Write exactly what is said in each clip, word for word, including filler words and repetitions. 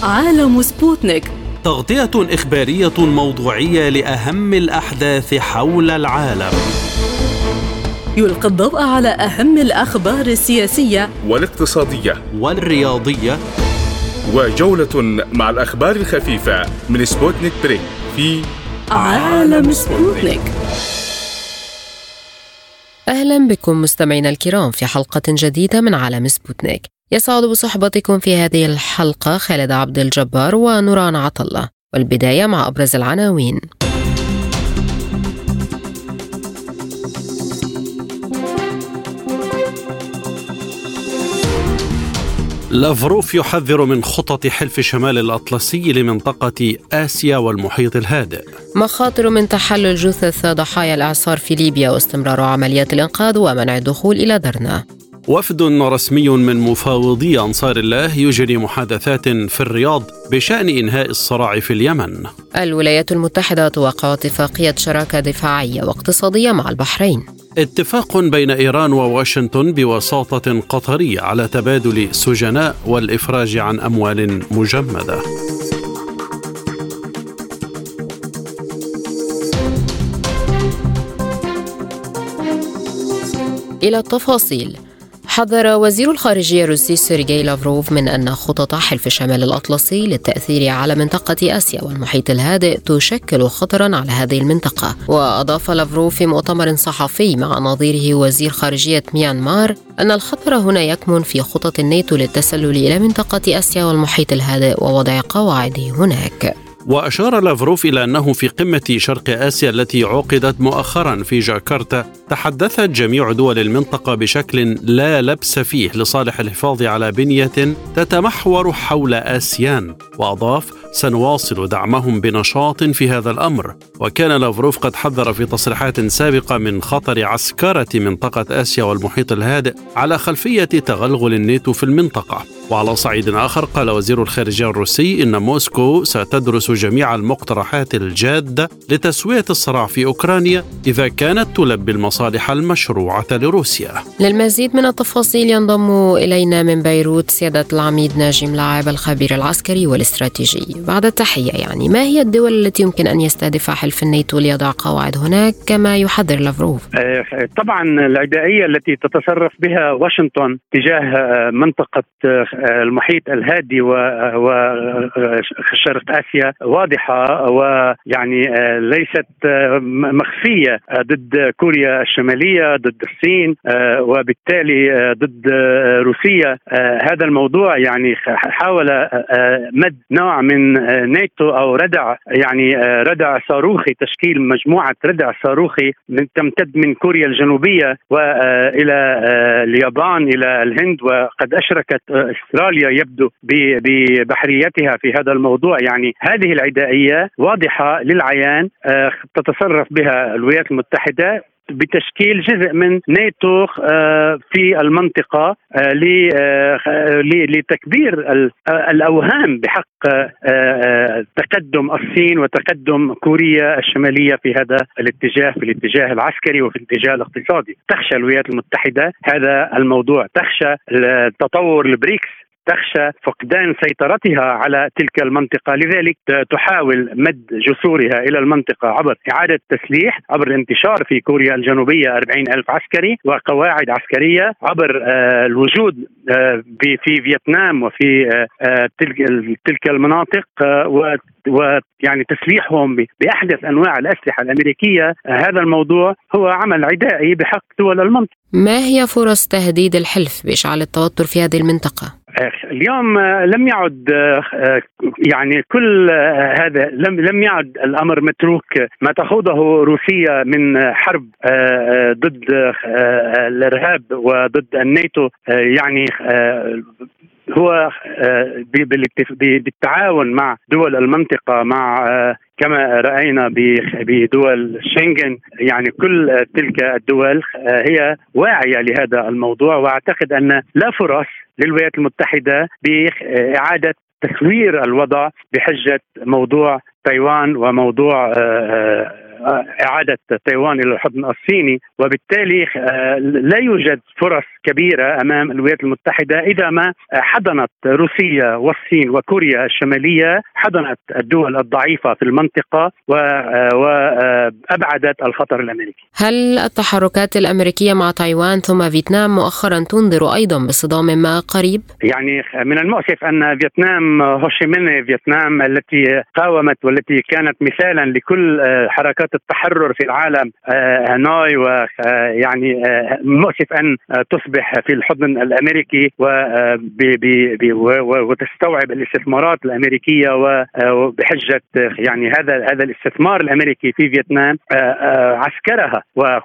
عالم سبوتنيك، تغطية إخبارية موضوعية لأهم الأحداث حول العالم. يلقي الضوء على أهم الأخبار السياسية والاقتصادية والرياضية، وجولة مع الأخبار الخفيفة من سبوتنيك بريك في عالم سبوتنيك. أهلا بكم مستمعينا الكرام في حلقة جديدة من عالم سبوتنيك. يسعد بصحبتكم في هذه الحلقة خالد عبد الجبار ونوران عطلة، والبداية مع أبرز العناوين. لافروف يحذر من خطط حلف شمال الأطلسي لمنطقة آسيا والمحيط الهادئ. مخاطر من تحلل جثث ضحايا الإعصار في ليبيا واستمرار عمليات الإنقاذ ومنع الدخول إلى درنا. وفد رسمي من مفاوضي أنصار الله يجري محادثات في الرياض بشأن إنهاء الصراع في اليمن. الولايات المتحدة توقع اتفاقية شراكة دفاعية واقتصادية مع البحرين. اتفاق بين إيران وواشنطن بوساطة قطرية على تبادل سجناء والإفراج عن أموال مجمدة. إلى التفاصيل. حذر وزير الخارجية الروسي سيرجي لافروف من أن خطط حلف شمال الأطلسي للتأثير على منطقة آسيا والمحيط الهادئ تشكل خطرا على هذه المنطقة. وأضاف لافروف في مؤتمر صحفي مع نظيره وزير خارجية ميانمار أن الخطر هنا يكمن في خطط الناتو للتسلل إلى منطقة آسيا والمحيط الهادئ ووضع قواعده هناك. وأشار لافروف إلى أنه في قمة شرق آسيا التي عقدت مؤخرا في جاكرتا تحدثت جميع دول المنطقة بشكل لا لبس فيه لصالح الحفاظ على بنية تتمحور حول آسيان، وأضاف: سنواصل دعمهم بنشاط في هذا الأمر. وكان لافروف قد حذر في تصريحات سابقة من خطر عسكرة منطقة آسيا والمحيط الهادئ على خلفية تغلغل الناتو في المنطقة. وعلى صعيد آخر قال وزير الخارجية الروسي إن موسكو ستدرس جميع المقترحات الجادة لتسوية الصراع في أوكرانيا إذا كانت تلبي المصالح المشروعة لروسيا. للمزيد من التفاصيل ينضم إلينا من بيروت سيادة العميد ناجم لاعب الخبير العسكري والاستراتيجي. بعد التحية، يعني ما هي الدول التي يمكن أن يستهدفها حلف الناتو ليضع قواعد هناك كما يحذر لافروف؟ طبعا العدائية التي تتصرف بها واشنطن تجاه منطقة المحيط الهادي وشرق آسيا واضحة، ويعني ليست مخفية ضد كوريا الشمالية، ضد الصين، وبالتالي ضد روسيا. هذا الموضوع يعني حاول مد نوع من ناتو أو ردع، يعني ردع صاروخي، تشكيل مجموعة ردع صاروخي تمتد من كوريا الجنوبية وإلى اليابان إلى الهند، وقد أشركت استراليا يبدو ببحريتها في هذا الموضوع. يعني هذه العدائية واضحة للعيان تتصرف بها الولايات المتحدة بتشكيل جزء من ناتو في المنطقة لتكبير الأوهام بحق تقدم الصين وتقدم كوريا الشمالية في هذا الاتجاه، في الاتجاه العسكري وفي الاتجاه الاقتصادي. تخشى الولايات المتحدة هذا الموضوع، تخشى تطور البريكس، تخشى فقدان سيطرتها على تلك المنطقة، لذلك تحاول مد جسورها إلى المنطقة عبر إعادة تسليح، عبر الانتشار في كوريا الجنوبية أربعين ألف عسكري وقواعد عسكرية، عبر الوجود في فيتنام وفي تلك المناطق، ويعني تسليحهم بأحدث أنواع الأسلحة الأمريكية. هذا الموضوع هو عمل عدائي بحق دول المنطقة. ما هي فرص تهديد الحلف بإشعال التوتر في هذه المنطقة؟ اليوم لم يعد يعني كل هذا لم لم يعد الأمر متروك. ما تخوضه روسيا من حرب ضد الإرهاب وضد الناتو يعني هو بالتعاون مع دول المنطقة، مع كما رأينا بدول شنغن. يعني كل تلك الدول هي واعية لهذا الموضوع، وأعتقد أن لا فرص للولايات المتحدة بإعادة تسوير الوضع بحجة موضوع تايوان وموضوع إعادة تايوان إلى الحضن الصيني، وبالتالي لا يوجد فرص كبيرة أمام الولايات المتحدة إذا ما حضنت روسيا والصين وكوريا الشمالية، حضنت الدول الضعيفة في المنطقة وأبعدت الخطر الأمريكي. هل التحركات الأمريكية مع تايوان ثم فيتنام مؤخرا تنذر أيضا بصدام ما قريب؟ يعني من المؤسف أن فيتنام هوشيمين فيتنام التي قاومت والتي كانت مثالا لكل حركات التحرر في العالم هانوي، ويعني مؤسف أن تصبح في الحضن الأمريكي وتستوعب الاستثمارات الأمريكية، وبحجة يعني هذا هذا الاستثمار الأمريكي في فيتنام عسكرها،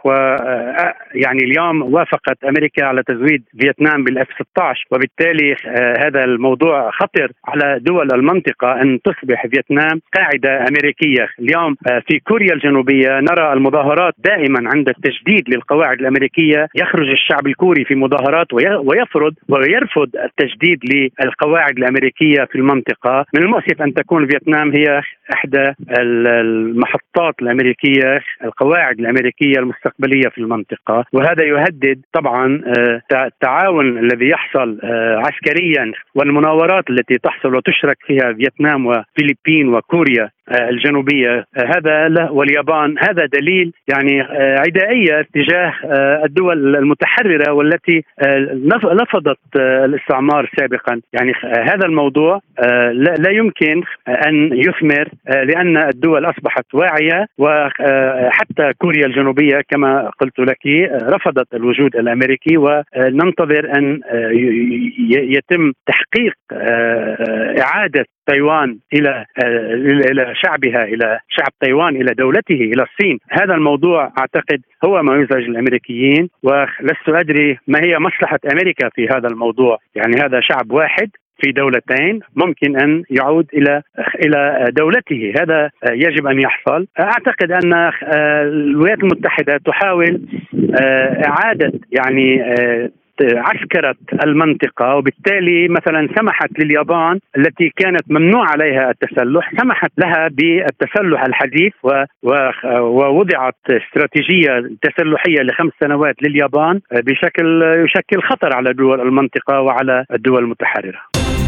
ويعني اليوم وافقت أمريكا على تزويد فيتنام بالإف ستة عشر، وبالتالي هذا الموضوع خطر على دول المنطقة أن تصبح فيتنام قاعدة أمريكية. اليوم في كوريا الجنوبية نرى المظاهرات دائما عند التجديد للقواعد الأمريكية، يخرج الشعب الكوري في مظاهرات ويفرض ويرفض التجديد للقواعد الأمريكية في المنطقة. من المؤسف أن تكون فيتنام هي إحدى المحطات الأمريكية، القواعد الأمريكية المستقبلية في المنطقة، وهذا يهدد طبعا التعاون الذي يحصل عسكريا والمناورات التي تحصل وتشرك فيها فيتنام وفلبين وكوريا الجنوبية هذا واليابان. هذا دليل يعني عدائية تجاه الدول المتحررة والتي لفظت الاستعمار سابقا. يعني هذا الموضوع لا يمكن أن يثمر لأن الدول أصبحت واعية، وحتى كوريا الجنوبية كما قلت لك رفضت الوجود الأمريكي، وننتظر أن يتم تحقيق إعادة تايوان إلى إلى شعبها، إلى شعب تايوان، إلى دولته، إلى الصين. هذا الموضوع أعتقد هو ما يزعج الأمريكيين، ولست أدري ما هي مصلحة أمريكا في هذا الموضوع. يعني هذا شعب واحد في دولتين ممكن أن يعود إلى إلى دولته، هذا يجب أن يحصل. أعتقد أن الولايات المتحدة تحاول إعادة يعني عسكرة المنطقة، وبالتالي مثلا سمحت لليابان التي كانت ممنوع عليها التسلح، سمحت لها بالتسلح الحديث، ووضعت استراتيجية تسلحية لخمس سنوات لليابان بشكل يشكل خطر على دول المنطقة وعلى الدول المتحررة.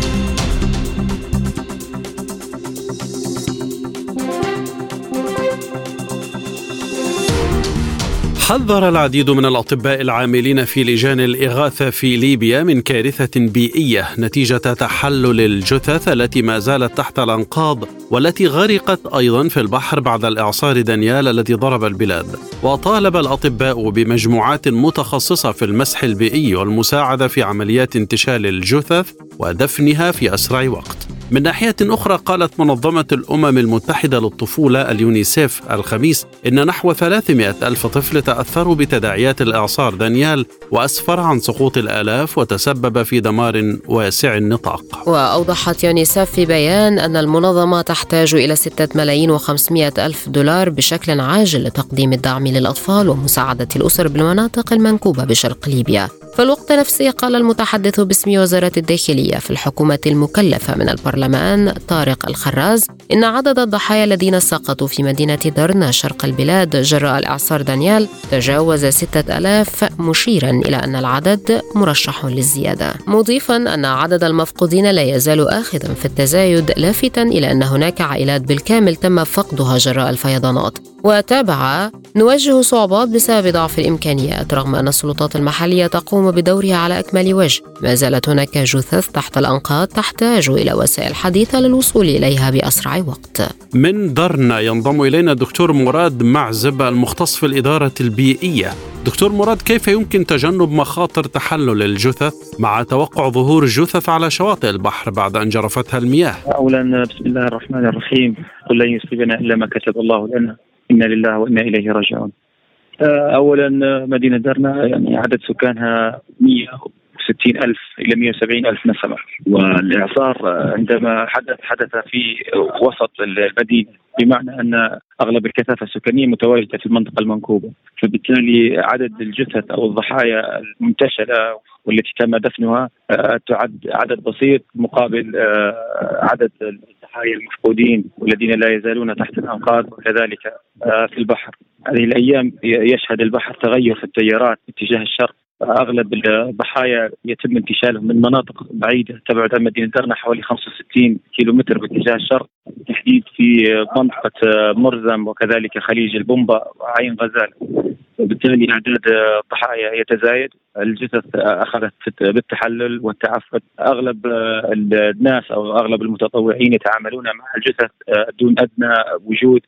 حذر العديد من الأطباء العاملين في لجان الإغاثة في ليبيا من كارثة بيئية نتيجة تحلل الجثث التي ما زالت تحت الأنقاض، والتي غرقت أيضا في البحر بعد الإعصار دانيال الذي ضرب البلاد. وطالب الأطباء بمجموعات متخصصة في المسح البيئي والمساعدة في عمليات انتشال الجثث ودفنها في أسرع وقت. من ناحية أخرى، قالت منظمة الأمم المتحدة للطفولة اليونيسيف الخميس إن نحو ثلاثمائة ألف طفل تأثروا بتداعيات الإعصار دانيال، وأسفر عن سقوط الآلاف وتسبب في دمار واسع النطاق. وأوضحت يونيسيف في بيان أن المنظمة تحتاج إلى ستة ملايين وخمسمائة ألف دولار بشكل عاجل لتقديم الدعم للأطفال ومساعدة الأسر بالمناطق المنكوبة بشرق ليبيا. في الوقت نفسه، قال المتحدث باسم وزارة الداخلية في الحكومة المكلفة من البرلمان طارق الخراز إن عدد الضحايا الذين سقطوا في مدينة درنا شرق البلاد جراء الإعصار دانيال تجاوز ستة آلاف، مشيرا إلى أن العدد مرشح للزيادة، مضيفا أن عدد المفقودين لا يزال آخذا في التزايد، لافتا إلى أن هناك عائلات بالكامل تم فقدها جراء الفيضانات. وتابع: نواجه صعوبات بسبب ضعف الإمكانيات رغم أن السلطات المحلية تقوم بدورها على أكمل وجه. ما زالت هناك جثث تحت الأنقاض تحتاج إلى وسائل حديثة للوصول إليها بأسرع وقت. من درنا ينضم إلينا الدكتور مراد معزب المختص في الإدارة البيئية. دكتور مراد، كيف يمكن تجنب مخاطر تحلل الجثث مع توقع ظهور جثث على شواطئ البحر بعد أن جرفتها المياه؟ أولا بسم الله الرحمن الرحيم، قل لن يصيبنا إلا ما كتب الله لنا، إنا لله وإنا إليه راجعون. أولا مدينة درنا يعني عدد سكانها مئة وستين ألف إلى مئة وسبعين ألف نسمة، والإعصار عندما حدث حدث في وسط المدينة، بمعنى أن أغلب الكثافة السكانية متواجدة في المنطقة المنكوبة، فبالتالي عدد الجثث أو الضحايا المنتشلة والتي تم دفنها تعد عدد بسيط مقابل عدد الضحايا المفقودين والذين لا يزالون تحت الأنقاض، وكذلك في البحر. هذه الأيام يشهد البحر تغير في التيارات اتجاه الشرق. أغلب الضحايا يتم انتشالهم من مناطق بعيدة تبعد عن مدينة درنا حوالي خمسة وستين كيلومتر باتجاه الشرق، بالتحديد في منطقة مرزم وكذلك خليج البومبا وعين غزال. وبالتالي أعداد الضحايا يتزايد. الجثث أخذت بالتحلل والتعفن. أغلب الناس أو أغلب المتطوعين يتعاملون مع الجثث دون أدنى وجود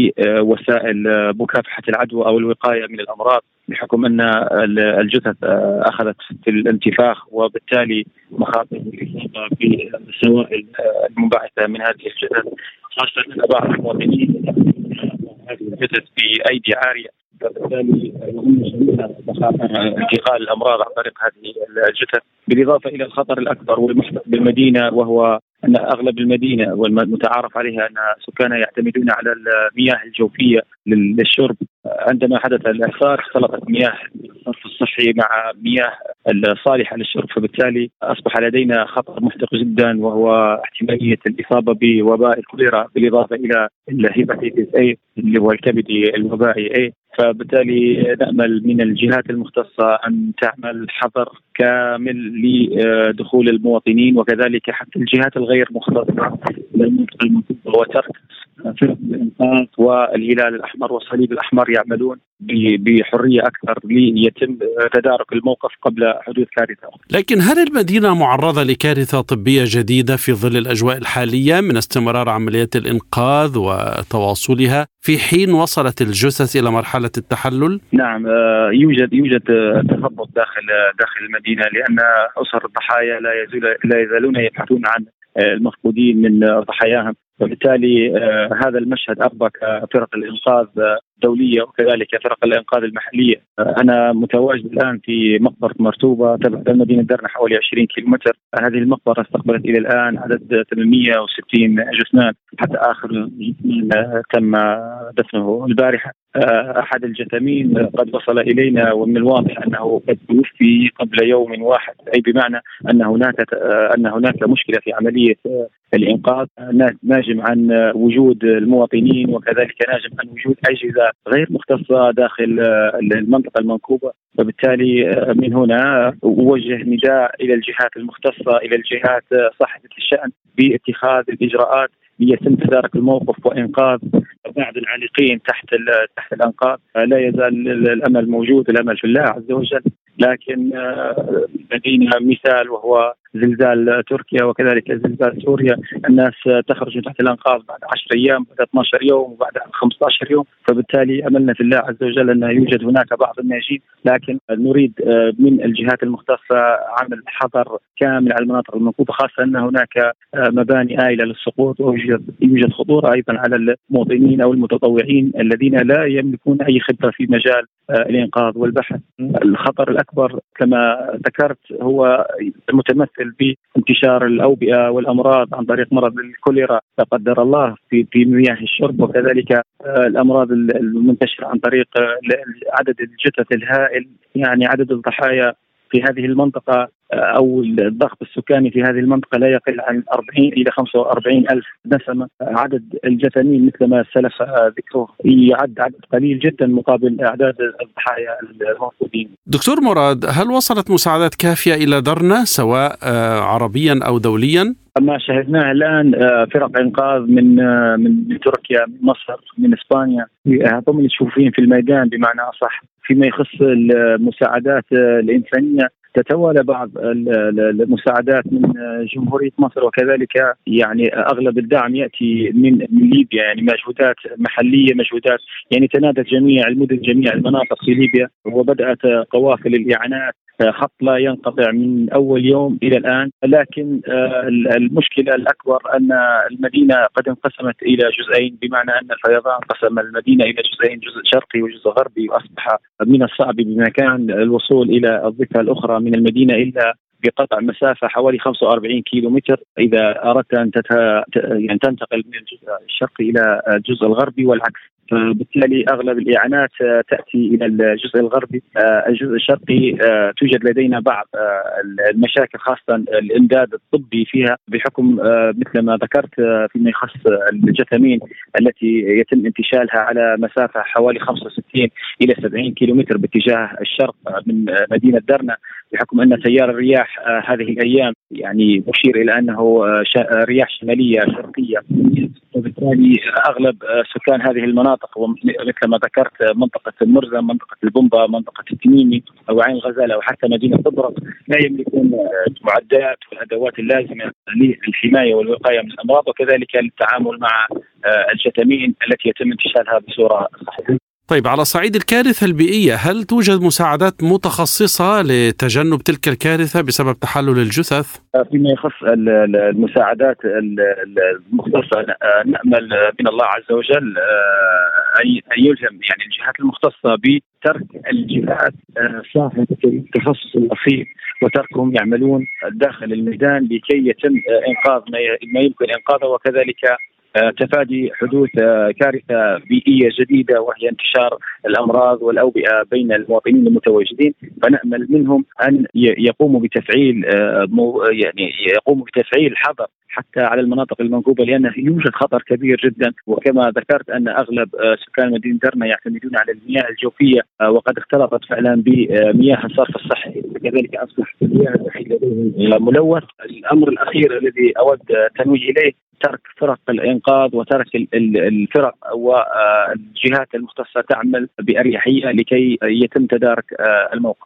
لوسائل مكافحة العدوى أو الوقاية من الأمراض، بحكم أن الجثث أخذت في الانتفاخ، وبالتالي مخاطر الإصابة بالسوائل المنبعثة من هذه الجثث، خاصة أن بعض المواطنين هذه الجثث بأيدي عارية، فبالتالي يهم مخاطر انتقال الأمراض عن طريق هذه الجثث. بالإضافة إلى الخطر الأكبر والمحدق بالمدينة، وهو أن أغلب المدينة والمتعارف عليها أن سكانها يعتمدون على المياه الجوفية للشرب. عندما حدث الإعصار اختلطت مياه الصرف الصحي مع مياه الصالحة للشرب، فبالتالي أصبح لدينا خطر محدق جدا، وهو احتمالية الإصابة بوباء الكوليرا، بالإضافة إلى الهيباتيتس A اللي هو الكبدي الوبائي A. فبالتالي نأمل من الجهات المختصة أن تعمل حظر كامل لدخول المواطنين، وكذلك حتى الجهات الغير مختصة للمنطقة المنطقة، وترك فرق الإنقاذ والهلال الأحمر والصليب الأحمر يعملون بحرية أكثر ليتم تدارك الموقف قبل حدوث كارثة. لكن هل المدينة معرضة لكارثة طبية جديدة في ظل الأجواء الحالية من استمرار عمليات الإنقاذ وتواصلها في حين وصلت الجثث إلى مرحلة التحلل؟ نعم، يوجد يوجد تخبط داخل داخل المدينة، لأن أسر الضحايا لا يزال لا يزالون يبحثون عن المفقودين من ضحاياهم، وبالتالي آه هذا المشهد أربك فرق الإنقاذ الدولية وكذلك فرق الإنقاذ المحلية. آه أنا متواجد الآن في مقبرة مرتوبة تبعد مدينة درنا حوالي عشرين كيلومتر. هذه المقبرة استقبلت إلى الآن عدد ثمانمئة وستين جثمان، حتى آخر جثمان تم دفنه البارحة. آه أحد الجثامين قد وصل إلينا، ومن الواضح أنه قد توفي قبل يوم واحد، أي بمعنى أن هناك آه أن هناك مشكلة في عملية آه الإنقاذ، ناجم عن وجود المواطنين، وكذلك ناجم عن وجود أجهزة غير مختصة داخل المنطقة المنكوبة. وبالتالي من هنا أوجه نداء إلى الجهات المختصة، إلى الجهات صاحبة الشأن باتخاذ الإجراءات ليتم تدارك الموقف وإنقاذ بعض العالقين تحت تحت الأنقاض. لا يزال الأمل موجود، الأمل في الله عز وجل، لكن لدينا مثال وهو زلزال تركيا وكذلك زلزال سوريا. الناس تخرج تحت الأنقاض بعد عشرة أيام، بعد اثني عشر يوم، وبعد خمسة عشر يوم. فبالتالي أملنا في الله عز وجل أن يوجد هناك بعض الناجين، لكن نريد من الجهات المختصة عمل حظر كامل على المناطق المنكوبة، خاصة أن هناك مباني آيلة للسقوط، ويوجد خطورة أيضا على المواطنين أو المتطوعين الذين لا يملكون أي خبرة في مجال الإنقاذ والبحث. الخطر الأكبر كما ذكرت هو المتمثل بانتشار الأوبئة والأمراض عن طريق مرض الكوليرا لا قدر الله في في مياه الشرب، وكذلك الأمراض المنتشرة عن طريق عدد الجثث الهائل. يعني عدد الضحايا في هذه المنطقة أو الضغط السكاني في هذه المنطقة لا يقل عن أربعين إلى خمسة وأربعين ألف نسمة. عدد الجثامين مثل ما سلف ذكره يعد عدد قليل جدا مقابل أعداد الضحايا الموجودين. دكتور مراد، هل وصلت مساعدات كافية إلى درنا سواء عربيا أو دوليا؟ ما شاهدناه الآن فرق إنقاذ من من تركيا، من مصر، من إسبانيا، هم اللي تشوفين في الميدان بمعنى أصح. فيما يخص المساعدات الإنسانية تتوالى بعض المساعدات من جمهورية مصر، وكذلك يعني أغلب الدعم يأتي من ليبيا، يعني مجهودات محلية، مجهودات يعني تنادت جميع المدن جميع المناطق في ليبيا، وبدأت قوافل الإعانات، خط لا ينقطع من أول يوم إلى الآن. لكن المشكلة الأكبر أن المدينة قد انقسمت إلى جزئين، بمعنى أن الفيضان قسم المدينة إلى جزئين، جزء شرقي وجزء غربي، وأصبح من الصعب بمكان الوصول إلى الضفة الأخرى من المدينة إلا بقطع مسافة حوالي خمسة وأربعين كيلو متر إذا أردت أن تت... يعني تنتقل من الجزء الشرقي إلى الجزء الغربي والعكس. فبالتالي أغلب الإعانات تأتي إلى الجزء الغربي. الجزء الشرقي توجد لدينا بعض المشاكل خاصة الإمداد الطبي فيها بحكم مثل ما ذكرت فيما يخص الجثامين التي يتم انتشالها على مسافة حوالي خمسة وستين إلى سبعين كيلومتر باتجاه الشرق من مدينة درنا، بحكم أن تيار الرياح هذه الأيام يعني مشير إلى أنه رياح شمالية شرقية، وبالتالي أغلب سكان هذه المناطق ومثل ما ذكرت منطقة المرزم، منطقة البومبا، منطقة التميمي أو عين الغزالة وحتى مدينة طبرق لا يملكون المعدات والأدوات اللازمة للحماية والوقاية من الأمراض وكذلك للتعامل مع الجثامين التي يتم انتشالها بصورة صحيحة. طيب، على صعيد الكارثة البيئية، هل توجد مساعدات متخصصة لتجنب تلك الكارثة بسبب تحلل الجثث؟ فيما يخص المساعدات المختصة نأمل من الله عز وجل أن يلهم يعني الجهات المختصة بترك الجهات صاحبة التخصص الأصيل وتركهم يعملون داخل الميدان لكي يتم إنقاذ ما يمكن إنقاذه وكذلك تفادي حدوث كارثة بيئية جديدة وهي انتشار الأمراض والأوبئة بين المواطنين المتواجدين. فنأمل منهم أن يقوموا بتفعيل يعني يقوموا بتفعيل الحظر حتى على المناطق المنكوبة، لأنه يوجد خطر كبير جدا. وكما ذكرت أن أغلب سكان مدينة درنا يعتمدون على المياه الجوفية وقد اختلطت فعلا بمياه الصرف الصحي، كذلك أصبح المياه الوحيدة ملوث. الأمر الأخير الذي أود تنويه إليه ترك فرق الإنقاذ وترك الفرق والجهات المختصة تعمل بأريحية لكي يتم تدارك الموقف.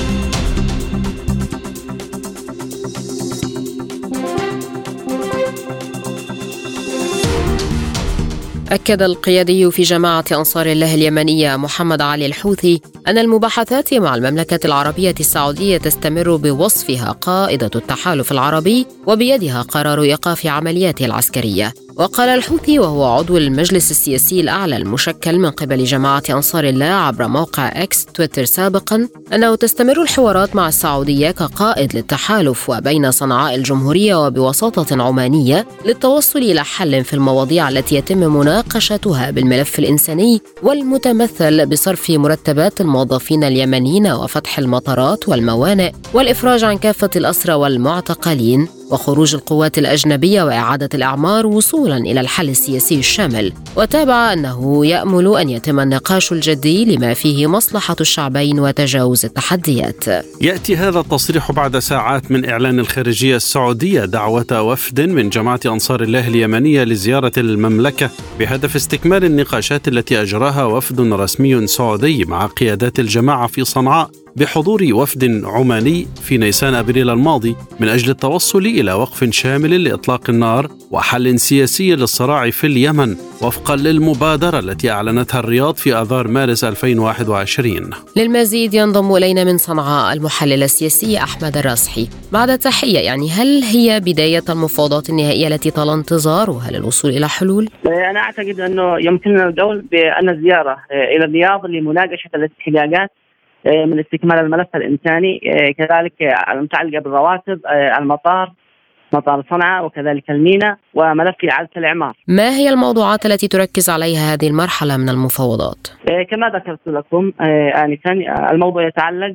أكد القيادي في جماعة أنصار الله اليمنية محمد علي الحوثي أن المباحثات مع المملكة العربية السعودية تستمر بوصفها قائدة التحالف العربي وبيدها قرار إيقاف عملياته العسكرية. وقال الحوثي وهو عضو المجلس السياسي الأعلى المشكل من قبل جماعة أنصار الله عبر موقع إكس تويتر سابقا أنه تستمر الحوارات مع السعودية كقائد للتحالف وبين صنعاء الجمهورية وبوساطة عمانية للتوصل إلى حل في المواضيع التي يتم مناقشتها بالملف الإنساني والمتمثل بصرف مرتبات الموظفين اليمنيين وفتح المطارات والموانئ والإفراج عن كافة الأسرى والمعتقلين وخروج القوات الأجنبية وإعادة الأعمار وصولا إلى الحل السياسي الشامل. وتابع أنه يأمل أن يتم النقاش الجدي لما فيه مصلحة الشعبين وتجاوز التحديات. يأتي هذا التصريح بعد ساعات من إعلان الخارجية السعودية دعوة وفد من جماعة أنصار الله اليمنية لزيارة المملكة بهدف استكمال النقاشات التي أجراها وفد رسمي سعودي مع قيادات الجماعة في صنعاء بحضور وفد عماني في نيسان أبريل الماضي من أجل التوصل إلى وقف شامل لإطلاق النار وحل سياسي للصراع في اليمن وفقا للمبادرة التي أعلنتها الرياض في آذار مارس ألفين وواحد وعشرين. للمزيد ينضم إلينا من صنعاء المحلل السياسي أحمد الراسحي. بعد تحية، يعني هل هي بداية المفاوضات النهائية التي طال انتظارها للوصول إلى حلول؟ أنا أعتقد أنه يمكننا القول بأن الزيارة إلى الرياض لمناقشة الاستحقاقات من استكمال الملف الإنساني، كذلك المتعلقة بالرواتب، المطار، مطار صنعاء وكذلك الميناء، وملف إعادة الإعمار. ما هي الموضوعات التي تركز عليها هذه المرحلة من المفاوضات؟ كما ذكرت لكم آنفا، الموضوع يتعلق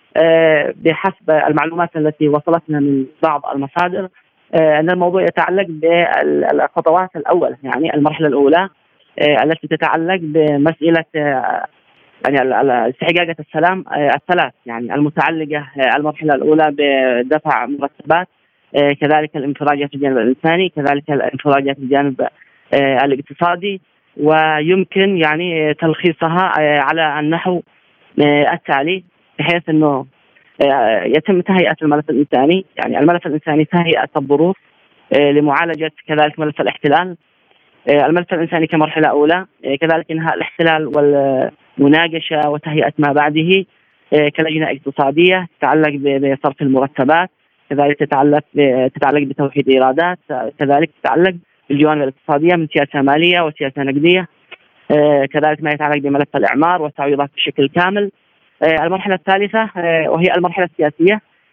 بحسب المعلومات التي وصلتنا من بعض المصادر أن الموضوع يتعلق بالخطوات الأول، يعني المرحلة الأولى التي تتعلق بمسألة يعني استحقاقات السلام الثلاث، يعني المتعلقة المرحلة الأولى بدفع مرتبات، كذلك الانفراجات في الجانب الإنساني، كذلك الانفراجات في الجانب الاقتصادي، ويمكن يعني تلخيصها على النحو التالي بحيث أنه يتم تهيئة الملف الإنساني. يعني الملف الإنساني تهيئة الظروف لمعالجة كذلك ملف الاحتلال، الملف الإنساني كمرحلة أولى، كذلك إنهاء الاحتلال والمناقشة وتهيئة ما بعده كلجنة اقتصادية تتعلق بصرف المرتبات، كذلك تتعلق تتعلق بتوحيد إيرادات، كذلك تتعلق بالجوانب الاقتصادية من سياسة مالية وسياسة نقدية، كذلك ما يتعلق بملف الإعمار والتعويضات بشكل كامل. المرحلة الثالثة وهي المرحلة السياسية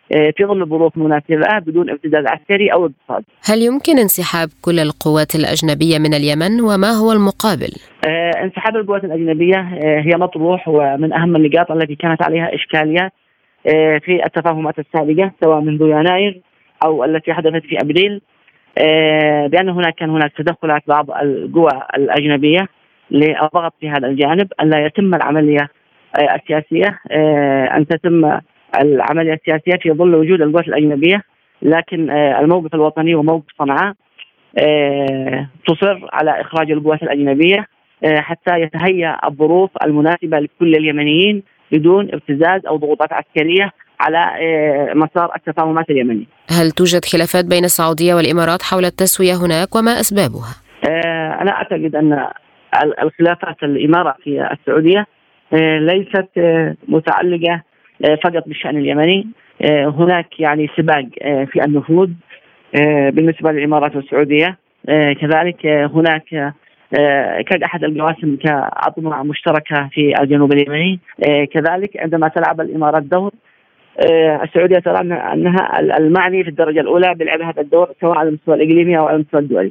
في ظل ظروف مناسبة بدون ابتزاز عسكري أو اقتصادي. هل يمكن انسحاب كل القوات الأجنبية من اليمن وما هو المقابل؟ آه انسحاب القوات الأجنبية آه هي مطروح ومن أهم النقاط التي كانت عليها إشكاليات آه في التفاهمات السابقة سواء منذ يناير أو التي حدثت في أبريل، آه بأن هناك كان هناك تدخلات بعض القوى الأجنبية للضغط في هذا الجانب أن لا يتم العملية آه السياسية آه أن تتم العملية السياسية في ظل وجود القوات الأجنبية، لكن آه الموقف الوطني وموقف صنعاء آه تصر على إخراج القوات الأجنبية آه حتى يتهيأ الظروف المناسبة لكل اليمنيين بدون ابتزاز أو ضغوطات عسكرية على آه مسار التفاهمات اليمنية. هل توجد خلافات بين السعودية والإمارات حول التسوية هناك وما أسبابها؟ آه أنا أعتقد أن الخلافات الإمارة في السعودية آه ليست آه متعلقة آه فقط بالشأن اليمني، آه هناك يعني سباق آه في النفوذ آه بالنسبة للإمارات والسعودية، آه كذلك آه هناك آه كأحد القواسم كعظمة مشتركة في الجنوب اليمني، آه كذلك عندما تلعب الإمارات دور آه السعودية ترى أنها المعني في الدرجة الأولى بلعب هذا الدور سواء على المستوى الإقليمي أو على المستوى الدولي.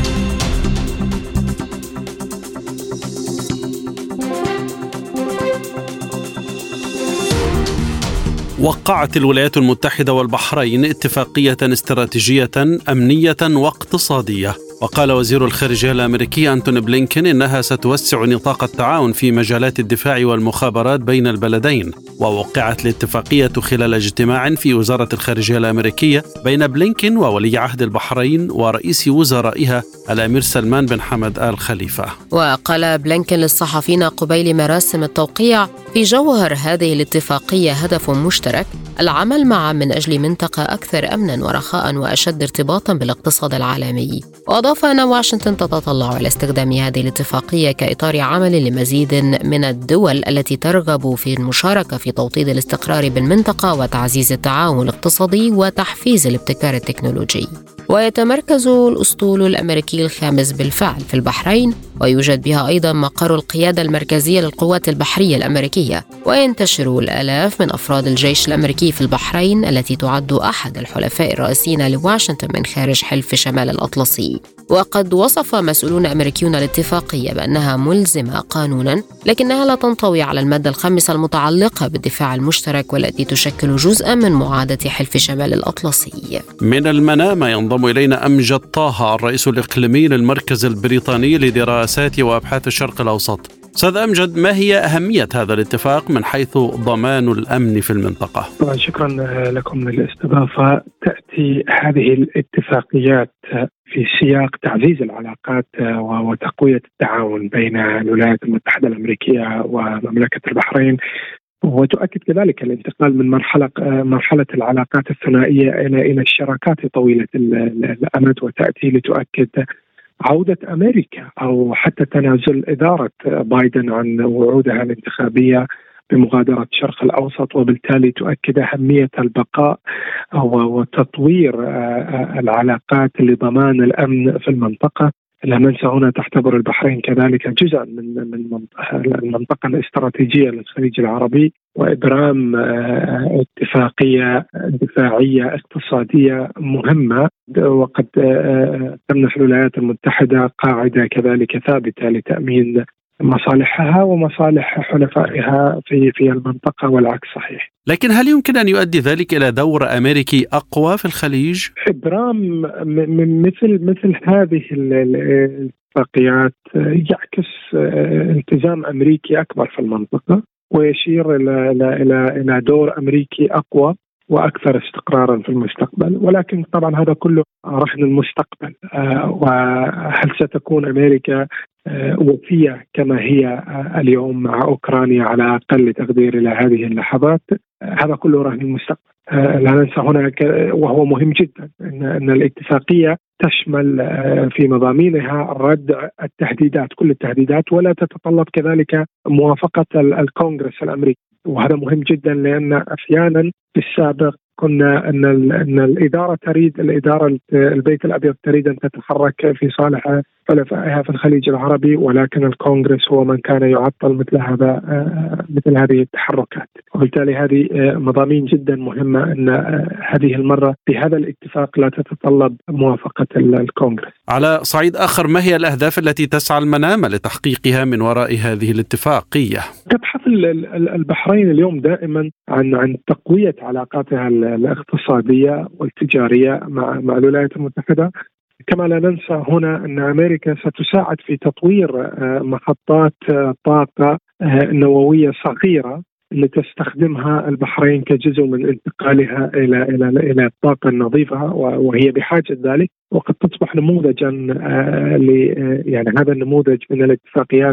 وقعت الولايات المتحدة والبحرين اتفاقية استراتيجية أمنية واقتصادية، وقال وزير الخارجية الأمريكي أنتوني بلينكين إنها ستوسع نطاق التعاون في مجالات الدفاع والمخابرات بين البلدين. ووقعت الاتفاقية خلال اجتماع في وزارة الخارجية الأمريكية بين بلينكين وولي عهد البحرين ورئيس وزرائها الأمير سلمان بن حمد آل خليفة. وقال بلينكين للصحفيين قبيل مراسم التوقيع: في جوهر هذه الاتفاقية هدف مشترك، العمل معا من أجل منطقة أكثر أمنا ورخاء وأشد ارتباطا بالاقتصاد العالمي. وأضاف أن واشنطن تتطلع إلى استخدام هذه الاتفاقية كإطار عمل لمزيد من الدول التي ترغب في المشاركة في توطيد الاستقرار بالمنطقة وتعزيز التعاون الاقتصادي وتحفيز الابتكار التكنولوجي. ويتمركز الأسطول الأمريكي الخامس بالفعل في البحرين، ويوجد بها أيضا مقر القيادة المركزية للقوات البحرية الأمريكية، وينتشر الآلاف من أفراد الجيش الأمريكي في البحرين التي تعد أحد الحلفاء الرئيسيين لواشنطن من خارج حلف شمال الأطلسي. وقد وصف مسؤولون أمريكيون الاتفاقية بأنها ملزمة قانونا، لكنها لا تنطوي على المادة الخامسة المتعلقة بالدفاع المشترك والتي تشكل جزءا من معاهدة حلف شمال الأطلسي. من المنامة ينضم إلينا أمجد طه، الرئيس الإقليمي للمركز البريطاني لدراسات وأبحاث الشرق الأوسط. أستاذ أمجد، ما هي أهمية هذا الاتفاق من حيث ضمان الأمن في المنطقة؟ طبعا شكرا لكم للاستضافة. تأتي هذه الاتفاقيات في سياق تعزيز العلاقات وتقوية التعاون بين الولايات المتحدة الأمريكية ومملكة البحرين، وتؤكد كذلك الانتقال من مرحلة مرحلة العلاقات الثنائية إلى إلى الشراكات طويلة الأمد، وتأتي لتؤكد عودة أمريكا أو حتى تنازل إدارة بايدن عن وعودها الانتخابية بمغادرة الشرق الأوسط، وبالتالي تؤكد أهمية البقاء وتطوير العلاقات لضمان الأمن في المنطقة. لا ننسى هنا تعتبر البحرين كذلك جزءا من من المنطقة الاستراتيجية للخليج العربي، وإبرام اتفاقية دفاعية اقتصادية مهمة، وقد تمنح الولايات المتحدة قاعدة كذلك ثابتة لتأمين مصالحها ومصالح حلفائها في في المنطقة والعكس صحيح. لكن هل يمكن أن يؤدي ذلك إلى دور أمريكي أقوى في الخليج؟ إبرام من مثل مثل هذه الاتفاقيات يعكس التزام أمريكي أكبر في المنطقة، ويشير إلى إلى إلى دور أمريكي أقوى وأكثر استقرارا في المستقبل. ولكن طبعا هذا كله رهن المستقبل، وهل ستكون أمريكا وفية كما هي اليوم مع أوكرانيا على أقل تقدير إلى هذه اللحظات؟ هذا كله رهن المستقبل. لا ننسى هناك وهو مهم جدا أن أن الاتفاقية تشمل في مضامينها ردع التهديدات، كل التهديدات، ولا تتطلب كذلك موافقة الكونغرس الأمريكي، وهذا مهم جدا لأن أحيانا في السابق كنا أن أن الإدارة تريد الإدارة البيت الأبيض تريد أن تتحرك في صالح حلفائها في الخليج العربي، ولكن الكونغرس هو من كان يعطل مثل هذا مثل هذه التحركات. وبالتالي هذه مضامين جدا مهمة أن هذه المرة بهذا الاتفاق لا تتطلب موافقة الكونغرس. على صعيد آخر، ما هي الأهداف التي تسعى المنامة لتحقيقها من وراء هذه الاتفاقية؟ تبحث البحرين اليوم دائما عن عن تقوية علاقاتها الاقتصادية والتجارية مع مع الولايات المتحدة. كما لا ننسى هنا أن أمريكا ستساعد في تطوير محطات طاقة نووية صغيرة لتستخدمها البحرين كجزء من انتقالها إلى إلى إلى الطاقة النظيفة، وهي بحاجة ذلك، وقد تصبح نموذجا ل يعني هذا النموذج من الاتفاقيات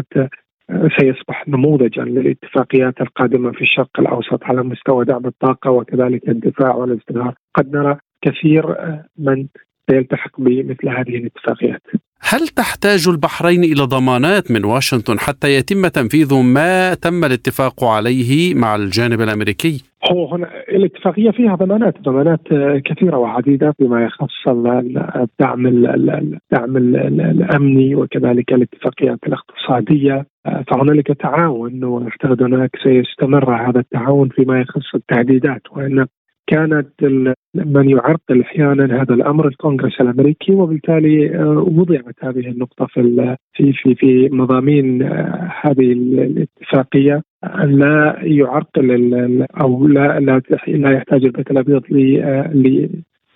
سيصبح نموذجا للاتفاقيات القادمة في الشرق الأوسط على مستوى دعم الطاقة وكذلك الدفاع والازدهار. قد نرى كثير من سيلتحق بمثل هذه الاتفاقيات. هل تحتاج البحرين إلى ضمانات من واشنطن حتى يتم تنفيذ ما تم الاتفاق عليه مع الجانب الأمريكي؟ هو هنا الاتفاقية فيها ضمانات ضمانات كثيرة وعديدة بما يخص الدعم الدعم الأمني وكذلك الاتفاقيات الاقتصادية. فهنالك تعاون، ونعتقد هناك سيستمر هذا التعاون فيما يخص التهديدات. وأن كانت من يعرقل أحيانا هذا الأمر الكونغرس الأمريكي، وبالتالي وضعت هذه النقطة في في في في مضامين هذه الاتفاقية أن لا يعرقل أو لا لا لا يحتاج البيت الأبيض ل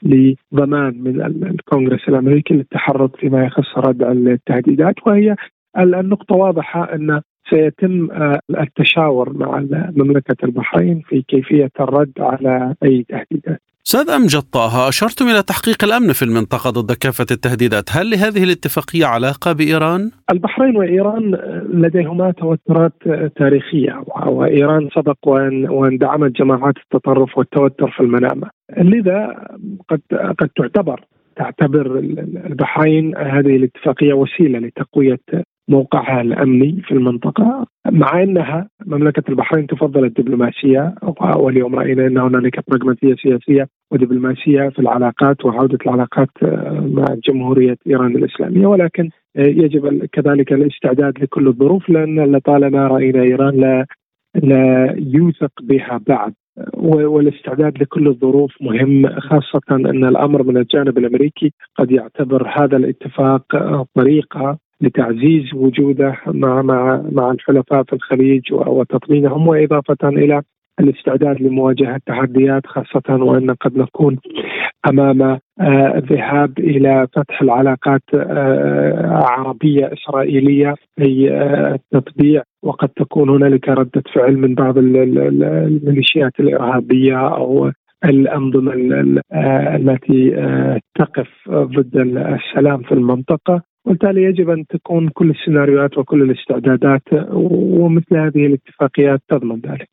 لضمان من الكونغرس الأمريكي للتحرك فيما يخص ردع التهديدات. وهي النقطة واضحة أن سيتم التشاور مع مملكة البحرين في كيفية الرد على أي تهديدات. أستاذ أمجد طه، أشرتم إلى تحقيق الأمن في المنطقة ضد كافة التهديدات، هل لهذه الاتفاقية علاقة بإيران؟ البحرين وإيران لديهما توترات تاريخية، وإيران سبق وأن دعمت جماعات التطرف والتوتر في المنامة، لذا قد قد تعتبر تعتبر البحرين هذه الاتفاقية وسيلة لتقوية موقعها الأمني في المنطقة، مع أنها مملكة البحرين تفضل الدبلوماسية، واليوم رأينا أن هنالك براغماتية سياسية ودبلوماسية في العلاقات وعودة العلاقات مع جمهورية إيران الإسلامية. ولكن يجب كذلك الاستعداد لكل الظروف، لأن لطالما رأينا إيران لا لا يوثق بها بعد، والاستعداد لكل الظروف مهم، خاصة أن الأمر من الجانب الأمريكي قد يعتبر هذا الاتفاق طريقة لتعزيز وجوده مع مع مع الحلفاء في الخليج وتطمينهم، وإضافة إلى الاستعداد لمواجهة تحديات، خاصة وأن قد نكون أمام الذهاب إلى فتح العلاقات عربية إسرائيلية في التطبيع، وقد تكون هنالك ردة فعل من بعض الميليشيات الإرهابية أو الأنظمة التي تقف ضد السلام في المنطقة. وبالتالي يجب أن تكون كل السيناريوهات وكل الاستعدادات، ومثل هذه الاتفاقيات تضمن ذلك.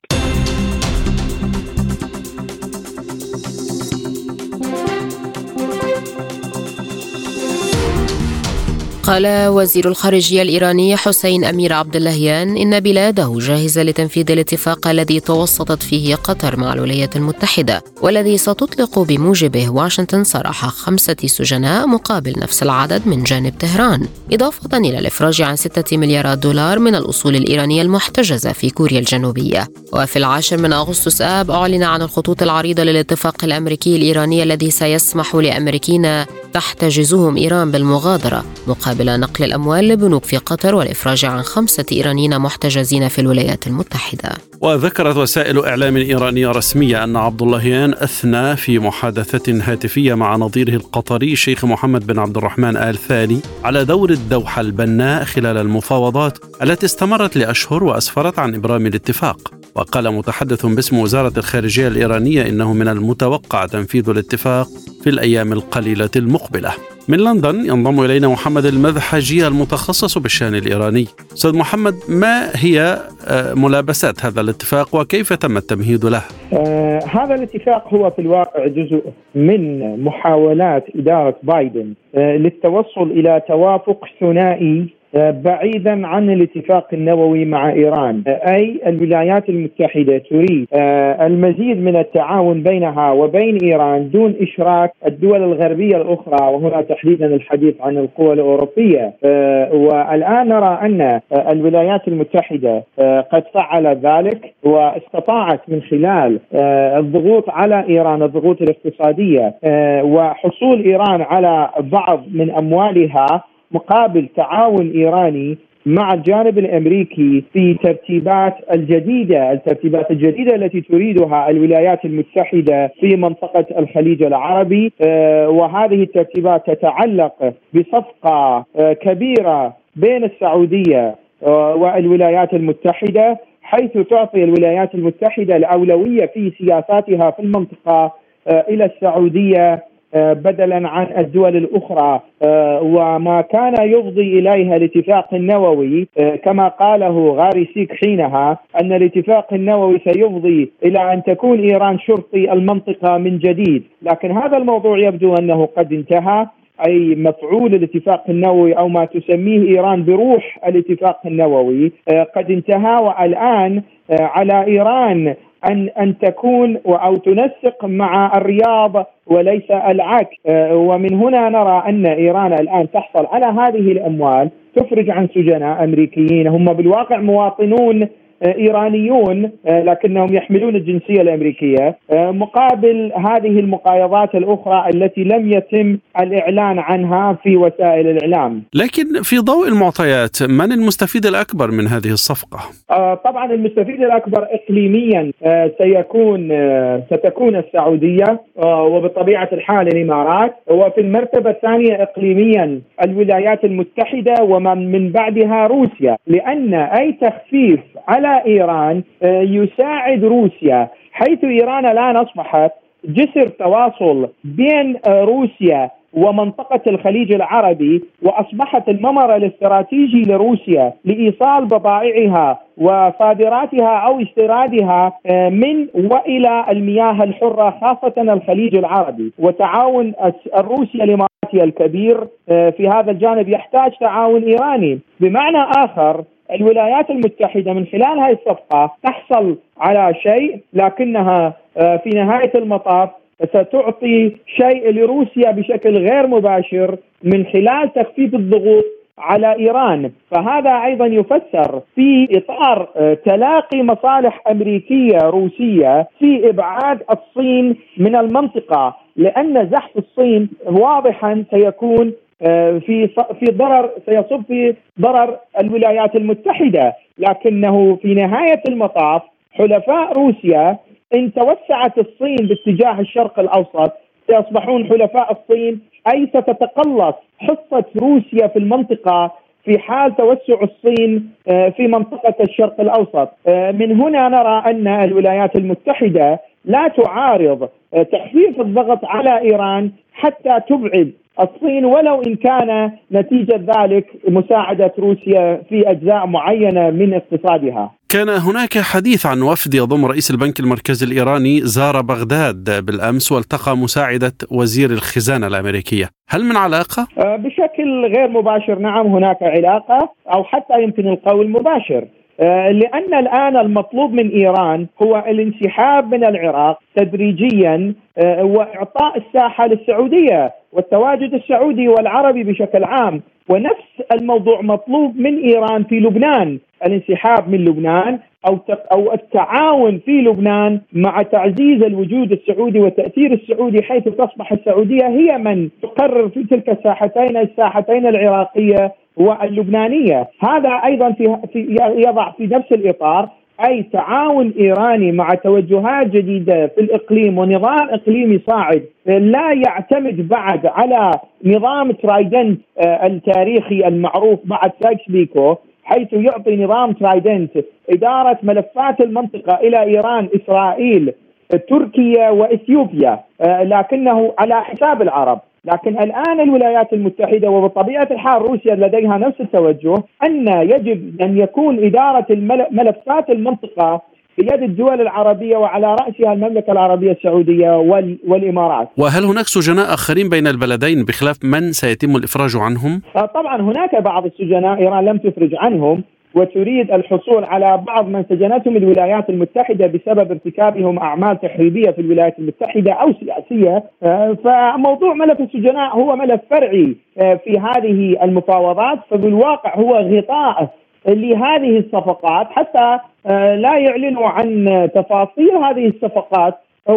قال وزير الخارجية الإيراني حسين أمير عبد اللهيان إن بلاده جاهزة لتنفيذ الاتفاق الذي توسطت فيه قطر مع الولايات المتحدة، والذي ستطلق بموجبه واشنطن سراح خمسة سجناء مقابل نفس العدد من جانب طهران، إضافة إلى الإفراج عن ستة مليارات دولار من الأصول الإيرانية المحتجزة في كوريا الجنوبية. وفي العاشر من أغسطس آب أعلن عن الخطوط العريضة للاتفاق الأمريكي الإيراني الذي سيسمح لأمريكيين تحتجزهم إيران بالمغادرة مقابل نقل الأموال لبنوك في قطر والإفراج عن خمسة إيرانيين محتجزين في الولايات المتحدة. وذكرت وسائل إعلام إيرانية رسمية أن عبد اللهيان أثنى في محادثة هاتفية مع نظيره القطري الشيخ محمد بن عبد الرحمن آل ثاني على دور الدوحة البناء خلال المفاوضات التي استمرت لأشهر وأسفرت عن إبرام الاتفاق. وقال متحدث باسم وزارة الخارجية الإيرانية إنه من المتوقع تنفيذ الاتفاق في الأيام القليلة المقبلة. من لندن ينضم إلينا محمد المذحجي المتخصص بالشأن الإيراني. أستاذ محمد، ما هي ملابسات هذا الاتفاق وكيف تم التمهيد له؟ آه هذا الاتفاق هو في الواقع جزء من محاولات إدارة بايدن آه للتوصل إلى توافق ثنائي بعيدا عن الاتفاق النووي مع إيران، أي الولايات المتحدة تريد المزيد من التعاون بينها وبين إيران دون إشراك الدول الغربية الأخرى، وهنا تحديدا الحديث عن القوى الأوروبية. والآن نرى أن الولايات المتحدة قد فعل ذلك واستطاعت من خلال الضغوط على إيران، الضغوط الاقتصادية وحصول إيران على بعض من أموالها مقابل تعاون إيراني مع الجانب الأمريكي في ترتيبات الجديدة الترتيبات الجديدة التي تريدها الولايات المتحدة في منطقة الخليج العربي. وهذه الترتيبات تتعلق بصفقة كبيرة بين السعودية والولايات المتحدة، حيث تعطي الولايات المتحدة الأولوية في سياساتها في المنطقة إلى السعودية بدلا عن الدول الأخرى، وما كان يفضي إليها الاتفاق النووي كما قاله غاري سيك حينها أن الاتفاق النووي سيفضي إلى أن تكون إيران شرطي المنطقة من جديد. لكن هذا الموضوع يبدو أنه قد انتهى، أي مفعول الاتفاق النووي أو ما تسميه إيران بروح الاتفاق النووي قد انتهى، والآن على إيران أن أن تكون أو تنسق مع الرياض وليس العكس. ومن هنا نرى أن إيران الآن تحصل على هذه الأموال، تفرج عن سجناء أمريكيين هم بالواقع مواطنون إيرانيون لكنهم يحملون الجنسية الأمريكية، مقابل هذه المقايضات الأخرى التي لم يتم الإعلان عنها في وسائل الإعلام. لكن في ضوء المعطيات من المستفيد الأكبر من هذه الصفقة؟ طبعا المستفيد الأكبر إقليميا سيكون ستكون السعودية وبطبيعة الحال الإمارات، وفي المرتبة الثانية إقليميا الولايات المتحدة ومن من بعدها روسيا، لأن أي تخفيف على إيران يساعد روسيا، حيث إيران الآن أصبحت جسر تواصل بين روسيا ومنطقة الخليج العربي، وأصبحت الممر الاستراتيجي لروسيا لإيصال بضائعها وصادراتها أو استيرادها من وإلى المياه الحرة خاصة الخليج العربي. وتعاون الروسي الإماراتي الكبير في هذا الجانب يحتاج تعاون إيراني. بمعنى آخر الولايات المتحدة من خلال هذه الصفقة تحصل على شيء، لكنها في نهاية المطاف ستعطي شيء لروسيا بشكل غير مباشر من خلال تخفيف الضغوط على إيران. فهذا أيضا يفسر في إطار تلاقي مصالح أمريكية روسية في إبعاد الصين من المنطقة، لأن زحف الصين واضحا سيكون في في ضرر سيصب في ضرر الولايات المتحدة. لكنه في نهاية المطاف حلفاء روسيا إن توسعت الصين باتجاه الشرق الأوسط سيصبحون حلفاء الصين، أي ستتقلص حصة روسيا في المنطقة في حال توسع الصين في منطقة الشرق الأوسط. من هنا نرى أن الولايات المتحدة لا تعارض تخفيف الضغط على إيران حتى تبعد الصين، ولو إن كان نتيجة ذلك مساعدة روسيا في أجزاء معينة من اقتصادها. كان هناك حديث عن وفد يضم رئيس البنك المركزي الإيراني زار بغداد بالأمس والتقى مساعدة وزير الخزانة الأمريكية، هل من علاقة؟ بشكل غير مباشر نعم هناك علاقة، أو حتى يمكن القول مباشر، لأن الآن المطلوب من إيران هو الانسحاب من العراق تدريجيا وإعطاء الساحة للسعودية والتواجد السعودي والعربي بشكل عام. ونفس الموضوع مطلوب من إيران في لبنان، الانسحاب من لبنان أو أو التعاون في لبنان مع تعزيز الوجود السعودي والتأثير السعودي، حيث تصبح السعودية هي من تقرر في تلك الساحتين الساحتين العراقية واللبنانية. هذا أيضا في يضع في نفس الإطار أي تعاون إيراني مع توجهات جديدة في الإقليم ونظام إقليمي صاعد لا يعتمد بعد على نظام ترايدنت التاريخي المعروف بعد سايكس بيكو، حيث يعطي نظام ترايدنت إدارة ملفات المنطقة إلى إيران، إسرائيل، تركيا وإثيوبيا، لكنه على حساب العرب. لكن الآن الولايات المتحدة وبطبيعة الحال روسيا لديها نفس التوجه، أن يجب أن يكون إدارة ملفات المنطقة بيد الدول العربية وعلى رأسها المملكة العربية السعودية والإمارات. وهل هناك سجناء آخرين بين البلدين بخلاف من سيتم الإفراج عنهم؟ طبعا هناك بعض السجناء إيران لم تفرج عنهم وتريد الحصول على بعض من سجنتهم الولايات المتحدة بسبب ارتكابهم أعمال تخريبية في الولايات المتحدة أو سياسية. فموضوع ملف السجناء هو ملف فرعي في هذه المفاوضات، فبالواقع هو غطاء لهذه الصفقات حتى لا يعلنوا عن تفاصيل هذه الصفقات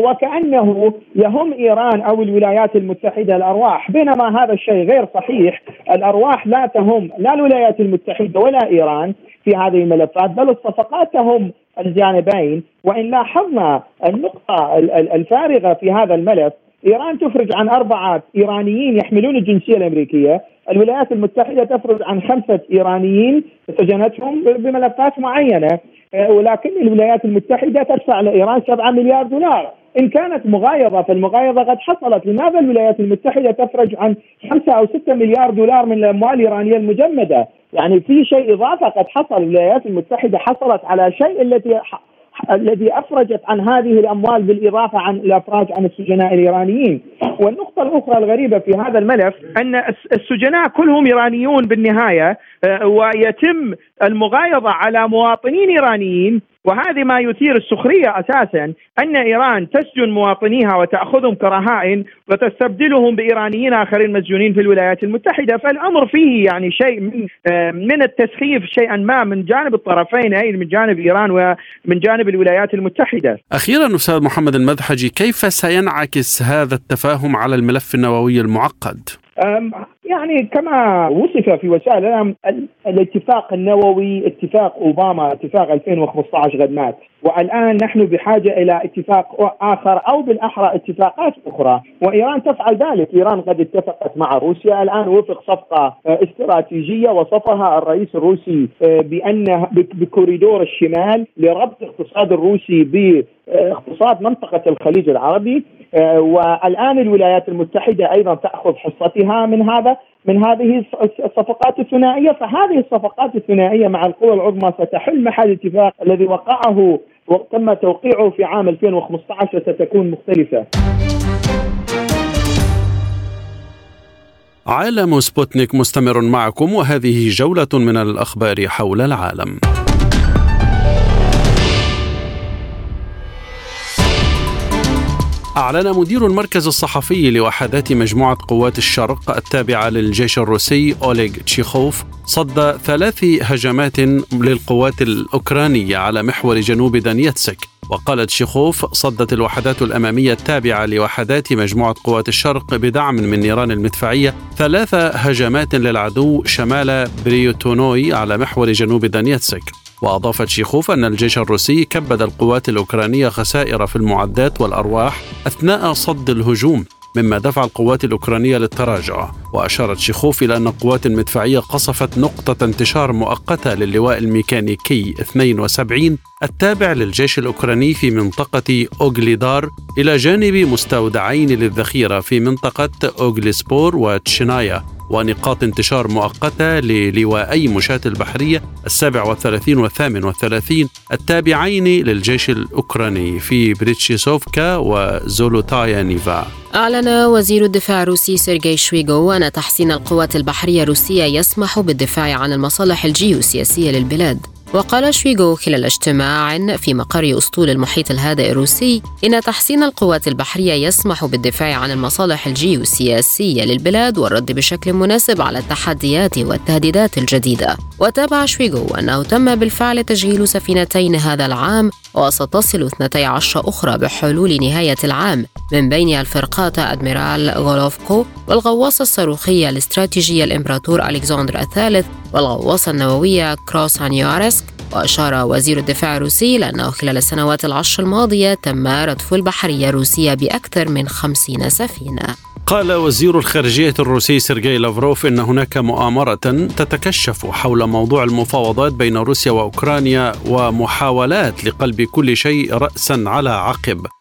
وكأنه يهم إيران أو الولايات المتحدة الأرواح، بينما هذا الشيء غير صحيح. الأرواح لا تهم لا الولايات المتحدة ولا إيران في هذه الملفات، بل الصفقات تهم الجانبين. وإن لاحظنا النقطة الفارغة في هذا الملف، إيران تفرج عن أربعة إيرانيين يحملون الجنسية الأمريكية، الولايات المتحدة تفرج عن خمسة إيرانيين سجنتهم بملفات معينة، ولكن الولايات المتحدة تدفع لإيران سبعة مليار دولار. إن كانت مغايضة فالمغايضة قد حصلت، لماذا الولايات المتحدة تفرج عن خمسة أو ستة مليار دولار من الأموال الإيرانية المجمدة؟ يعني في شيء إضافة قد حصل، الولايات المتحدة حصلت على شيء الذي الذي أفرجت عن هذه الأموال بالإضافة عن الأفراج عن السجناء الإيرانيين. والنقطة الأخرى الغريبة في هذا الملف أن السجناء كلهم إيرانيون بالنهاية، ويتم المغايضة على مواطنين إيرانيين، وهذا ما يثير السخرية أساسا، أن إيران تسجن مواطنيها وتأخذهم كرهائن وتستبدلهم بإيرانيين آخرين مسجونين في الولايات المتحدة. فالأمر فيه يعني شيء من من التسخيف شيئا ما من جانب الطرفين، أي من جانب إيران ومن جانب الولايات المتحدة. أخيرا أستاذ محمد المذحجي، كيف سينعكس هذا التفاهم على الملف النووي المعقد؟ يعني كما وصف في وسائل الإعلام، الاتفاق النووي اتفاق أوباما، اتفاق ألفين وخمسة عشر قد مات، والآن نحن بحاجة إلى اتفاق آخر أو بالأحرى اتفاقات أخرى، وإيران تفعل ذلك. إيران قد اتفقت مع روسيا، الآن وفق صفقة استراتيجية وصفها الرئيس الروسي بأن بكوريدور الشمال لربط الاقتصاد الروسي باقتصاد منطقة الخليج العربي. والآن الولايات المتحدة أيضا تأخذ حصتها من هذا من هذه الصفقات الثنائية. فهذه الصفقات الثنائية مع القوى العظمى ستحل محل الاتفاق الذي وقعه وتم توقيعه في عام ألفين وخمسة عشر ستكون مختلفة. عالم سبوتنيك مستمر معكم، وهذه جولة من الأخبار حول العالم. أعلن مدير المركز الصحفي لوحدات مجموعة قوات الشرق التابعة للجيش الروسي أوليغ تشيخوف صد ثلاث هجمات للقوات الأوكرانية على محور جنوب دونيتسك. وقال تشيخوف: صدت الوحدات الأمامية التابعة لوحدات مجموعة قوات الشرق بدعم من نيران المدفعية ثلاث هجمات للعدو شمال بريوتونوي على محور جنوب دونيتسك. وأضاف تشيخوف أن الجيش الروسي كبد القوات الأوكرانية خسائر في المعدات والأرواح أثناء صد الهجوم، مما دفع القوات الأوكرانية للتراجع. وأشار تشيخوف إلى أن القوات المدفعية قصفت نقطة انتشار مؤقتة للواء الميكانيكي اثنين وسبعين التابع للجيش الأوكراني في منطقة أوغليدار إلى جانب مستودعين للذخيرة في منطقة أوغليسبور وتشينايا، ونقاط انتشار مؤقتة للواءي مشاة البحرية السابع والثلاثين والثامن والثلاثين التابعين للجيش الأوكراني في بريتشيسوفكا وزولوتايا نيفا. أعلن وزير الدفاع الروسي سيرجي شويغو أن تحسين القوات البحرية الروسية يسمح بالدفاع عن المصالح الجيوسياسية للبلاد. وقال شويغو خلال اجتماع في مقر أسطول المحيط الهادئ الروسي إن تحسين القوات البحرية يسمح بالدفاع عن المصالح الجيوسياسية للبلاد والرد بشكل مناسب على التحديات والتهديدات الجديدة. وتابع شويغو أنه تم بالفعل تشغيل سفينتين هذا العام، وستصل اثنتي عشر أخرى بحلول نهاية العام، من بينها الفرقات أدميرال غولوفكو والغواصة الصاروخية الاستراتيجية الإمبراطور ألكسندر الثالث والغواصة النووية كروسانيارسك. وأشار وزير الدفاع الروسي لأنه خلال السنوات العشر الماضية تم ردف البحرية الروسية بأكثر من خمسين سفينة. قال وزير الخارجية الروسي سيرجي لافروف إن هناك مؤامرة تتكشف حول موضوع المفاوضات بين روسيا وأوكرانيا ومحاولات لقلب كل شيء رأسا على عقب.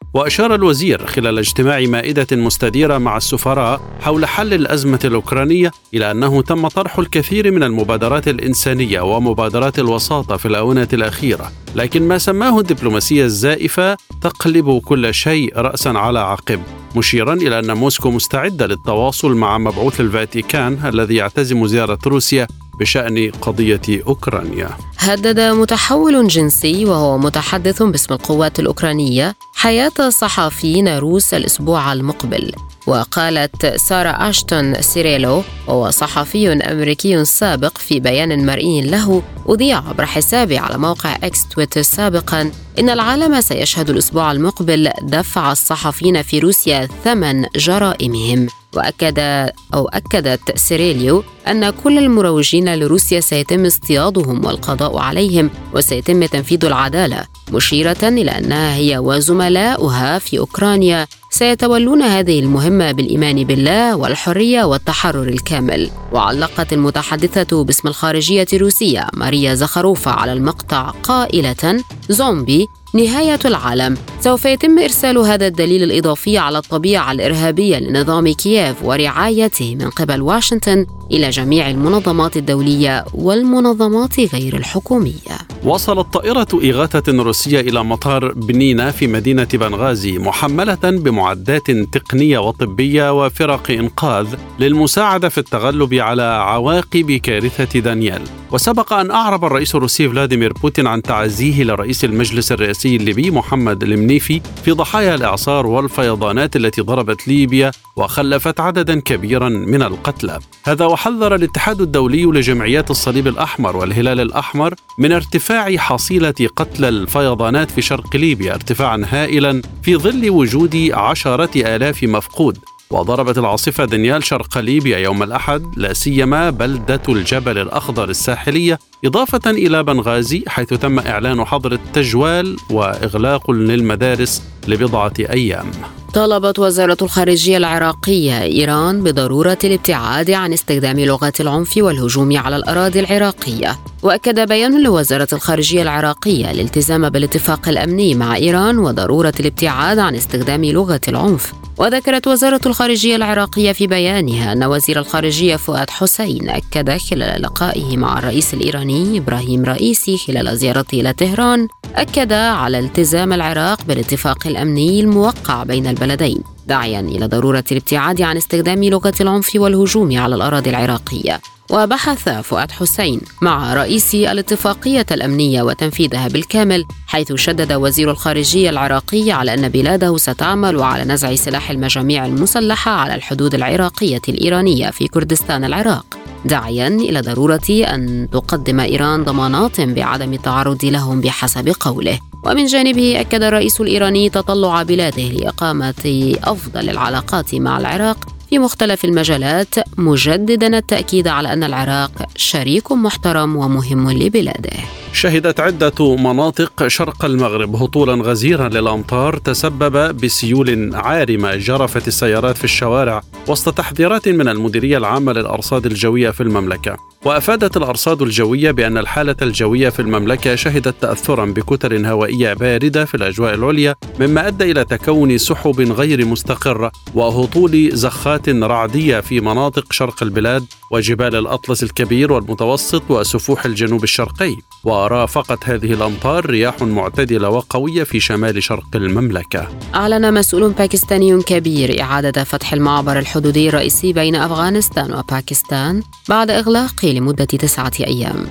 وأشار الوزير خلال اجتماع مائدة مستديرة مع السفراء حول حل الأزمة الأوكرانية إلى أنه تم طرح الكثير من المبادرات الإنسانية ومبادرات الوساطة في الآونة الأخيرة، لكن ما سماه الدبلوماسية الزائفة تقلب كل شيء رأسا على عقب، مشيرا إلى أن موسكو مستعدة للتواصل مع مبعوث الفاتيكان الذي يعتزم زيارة روسيا بشأن قضية أوكرانيا. هدد متحول جنسي وهو متحدث باسم القوات الأوكرانية حياة صحفيين روس الأسبوع المقبل. وقالت سارة أشتون سيريلو وهو صحفي أمريكي سابق في بيان مرئي له أذيع عبر حسابه على موقع إكس تويتر سابقا إن العالم سيشهد الأسبوع المقبل دفع الصحفيين في روسيا ثمن جرائمهم. وأكد أو أكدت سيريليو أن كل المروجين لروسيا سيتم اصطيادهم والقضاء عليهم وسيتم تنفيذ العدالة، مشيرة إلى أنها هي وزملاؤها في أوكرانيا سيتولون هذه المهمة بالإيمان بالله والحرية والتحرر الكامل. وعلقت المتحدثة باسم الخارجية الروسية ماريا زخروفا على المقطع قائلة: زومبي نهاية العالم. سوف يتم إرسال هذا الدليل الإضافي على الطبيعة الإرهابية لنظام كييف ورعايته من قبل واشنطن إلى جميع المنظمات الدولية والمنظمات غير الحكومية. وصلت طائرة إغاثة روسية إلى مطار بنينا في مدينة بنغازي محملة بمعدات تقنية وطبية وفرق إنقاذ للمساعدة في التغلب على عواقب كارثة دانيال. وسبق أن أعرب الرئيس الروسي فلاديمير بوتين عن تعزيه لرئيس المجلس الرئاسي الليبي محمد المنيفي في ضحايا الإعصار والفيضانات التي ضربت ليبيا وخلفت عددا كبيرا من القتلى. هذا وحذر الاتحاد الدولي لجمعيات الصليب الأحمر والهلال الأحمر من ارتفاع حصيلة قتلى الفيضانات في شرق ليبيا ارتفاعا هائلا في ظل وجود عشرة آلاف مفقود. وضربت العاصفة دانيال شرق ليبيا يوم الأحد لا سيما بلدة الجبل الأخضر الساحلية، إضافة إلى بنغازي حيث تم إعلان حظر التجوال وإغلاق للمدارس لبضعة أيام. طالبت وزارة الخارجية العراقية إيران بضرورة الابتعاد عن استخدام لغات العنف والهجوم على الأراضي العراقية. وأكد بيان لوزارة الخارجية العراقية الالتزام بالاتفاق الأمني مع إيران وضرورة الابتعاد عن استخدام لغة العنف. وذكرت وزارة الخارجية العراقية في بيانها أن وزير الخارجية فؤاد حسين أكد خلال لقائه مع الرئيس الإيراني إبراهيم رئيسي خلال زيارته إلى طهران أكد على التزام العراق بالاتفاق الأمني الموقع بين البلدين، داعيا إلى ضرورة الابتعاد عن استخدام لغة العنف والهجوم على الأراضي العراقية. وبحث فؤاد حسين مع رئيس الاتفاقية الأمنية وتنفيذها بالكامل، حيث شدد وزير الخارجية العراقي على أن بلاده ستعمل على نزع سلاح المجاميع المسلحة على الحدود العراقية الإيرانية في كردستان العراق، داعيا إلى ضرورة أن تقدم إيران ضمانات بعدم التعرض لهم بحسب قوله. ومن جانبه أكد الرئيس الإيراني تطلع بلاده لإقامة أفضل العلاقات مع العراق في مختلف المجالات، مجددا التأكيد على أن العراق شريك محترم ومهم لبلاده. شهدت عدة مناطق شرق المغرب هطولا غزيرا للأمطار تسبب بسيول عارمة جرفت السيارات في الشوارع وسط تحذيرات من المديرية العامة للأرصاد الجوية في المملكة. وأفادت الأرصاد الجوية بأن الحالة الجوية في المملكة شهدت تأثرا بكتل هوائية باردة في الأجواء العليا، مما أدى إلى تكون سحب غير مستقرة وهطول زخات رعدية في مناطق شرق البلاد وجبال الأطلس الكبير والمتوسط وسفوح الجنوب الشرقي. ورافقت هذه الأمطار رياح معتدلة وقوية في شمال شرق المملكة. أعلن مسؤول باكستاني كبير إعادة فتح المعبر الحدودي الرئيسي بين أفغانستان وباكستان بعد إغلاقه لمدة تسعة أيام.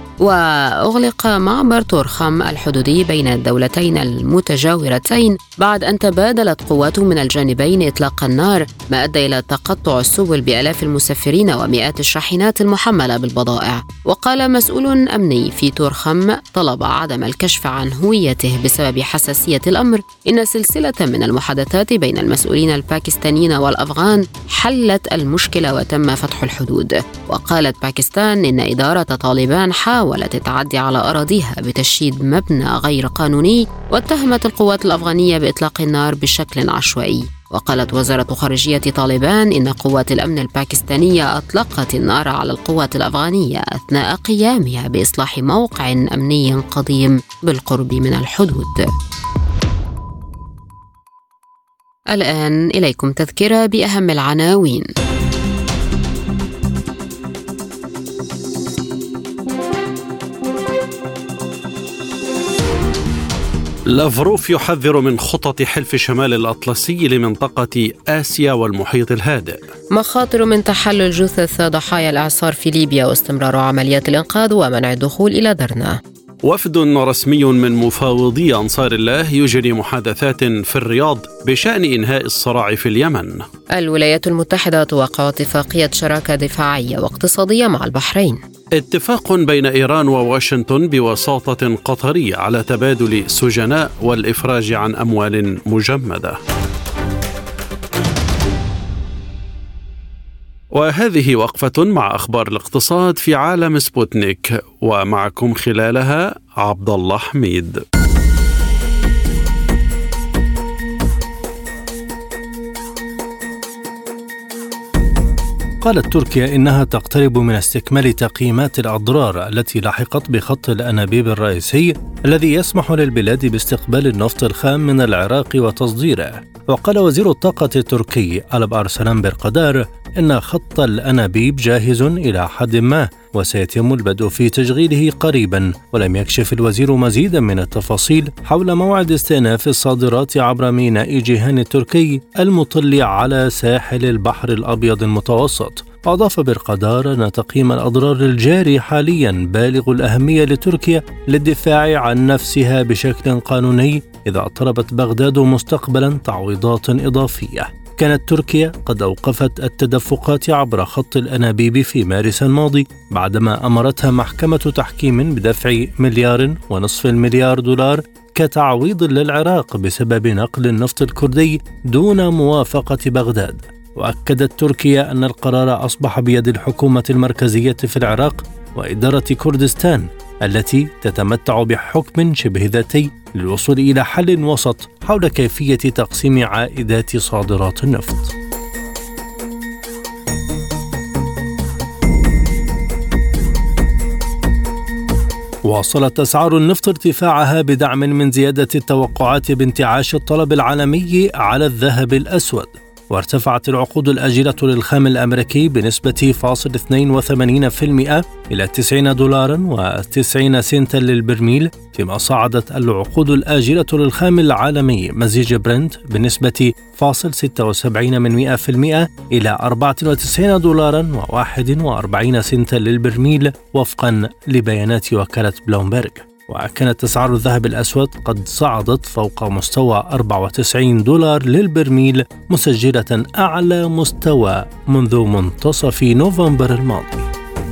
وأغلق معبر تورخم الحدودي بين الدولتين المتجاورتين بعد أن تبادلت قوات من الجانبين إطلاق النار، ما أدى إلى تقطع السبل بآلاف المسافرين ومئات الشاحنات المحملة بالبضائع. وقال مسؤول أمني في تورخم طلب عدم الكشف عن هويته بسبب حساسية الأمر إن سلسلة من المحادثات بين المسؤولين الباكستانيين والأفغان حلت المشكلة وتم فتح الحدود. وقالت باكستان إن إدارة طالبان حاولت التعدي على أراضيها بتشييد مبنى غير قانوني، واتهمت القوات الأفغانية بإطلاق النار بشكل عشوائي. وقالت وزارة خارجية طالبان إن قوات الأمن الباكستانية أطلقت النار على القوات الأفغانية أثناء قيامها بإصلاح موقع أمني قديم بالقرب من الحدود. الآن إليكم تذكرة بأهم العناوين. لافروف يحذر من خطط حلف شمال الأطلسي لمنطقة آسيا والمحيط الهادئ. مخاطر من تحلل جثث ضحايا الإعصار في ليبيا واستمرار عمليات الإنقاذ ومنع الدخول إلى درنا. وفد رسمي من مفاوضي أنصار الله يجري محادثات في الرياض بشأن إنهاء الصراع في اليمن. الولايات المتحدة توقع اتفاقية شراكة دفاعية واقتصادية مع البحرين. اتفاق بين إيران وواشنطن بوساطة قطرية على تبادل سجناء والإفراج عن أموال مجمدة. وهذه وقفة مع أخبار الاقتصاد في عالم سبوتنيك، ومعكم خلالها عبد الله حميد. قالت تركيا إنها تقترب من استكمال تقييمات الأضرار التي لحقت بخط الأنابيب الرئيسي الذي يسمح للبلاد باستقبال النفط الخام من العراق وتصديره. وقال وزير الطاقة التركي ألب أرسلان برقدار إن خط الأنابيب جاهز إلى حد ما وسيتم البدء في تشغيله قريبا، ولم يكشف الوزير مزيدا من التفاصيل حول موعد استئناف الصادرات عبر ميناء جيهان التركي المطل على ساحل البحر الأبيض المتوسط. أضاف برقدار أن تقييم الأضرار الجاري حاليا بالغ الأهمية لتركيا للدفاع عن نفسها بشكل قانوني إذا طلبت بغداد مستقبلا تعويضات إضافية. كانت تركيا قد أوقفت التدفقات عبر خط الأنابيب في مارس الماضي بعدما أمرتها محكمة تحكيم بدفع مليار ونصف المليار دولار كتعويض للعراق بسبب نقل النفط الكردي دون موافقة بغداد. وأكدت تركيا أن القرار أصبح بيد الحكومة المركزية في العراق وإدارة كردستان التي تتمتع بحكم شبه ذاتي للوصول إلى حل وسط حول كيفية تقسيم عائدات صادرات النفط. واصلت أسعار النفط ارتفاعها بدعم من زيادة التوقعات بانتعاش الطلب العالمي على الذهب الأسود، وارتفعت العقود الآجلة للخام الأمريكي بنسبة فاصل اثنين وثمانين بالمئة إلى تسعين دولارا وتسعين سنتا للبرميل، فيما صعدت العقود الآجلة للخام العالمي مزيج برنت بنسبة فاصل ستة وسبعين من مئة بالمئة إلى أربعة وتسعين دولارا وواحد وأربعين سنتا للبرميل وفقا لبيانات وكالة بلومبرج. وكانت أسعار الذهب الأسود قد صعدت فوق مستوى أربعة وتسعين دولار للبرميل، مسجلة أعلى مستوى منذ منتصف نوفمبر الماضي.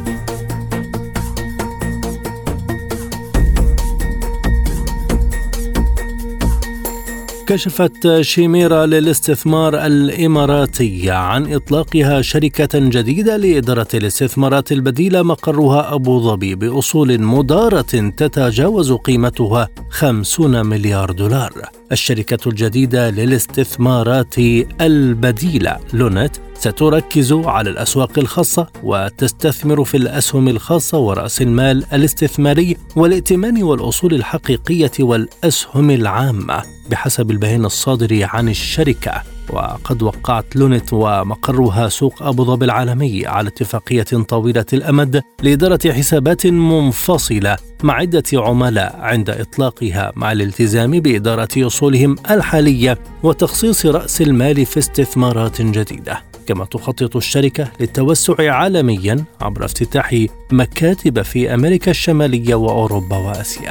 كشفت شيميرا للاستثمار الإماراتية عن إطلاقها شركة جديدة لإدارة الاستثمارات البديلة مقرها أبو ظبي بأصول مدارة تتجاوز قيمتها خمسين مليار دولار. الشركة الجديدة للاستثمارات البديلة لونت ستركز على الأسواق الخاصة وتستثمر في الأسهم الخاصة ورأس المال الاستثماري والائتمان والأصول الحقيقية والأسهم العامة بحسب البيان الصادر عن الشركة. وقد وقعت لونت ومقرها سوق أبو ظبي العالمي على اتفاقية طويلة الأمد لإدارة حسابات منفصلة مع عدة عملاء عند إطلاقها، مع الالتزام بإدارة أصولهم الحالية وتخصيص رأس المال في استثمارات جديدة. كما تخطط الشركة للتوسع عالميا عبر افتتاح مكاتب في أمريكا الشمالية وأوروبا وآسيا.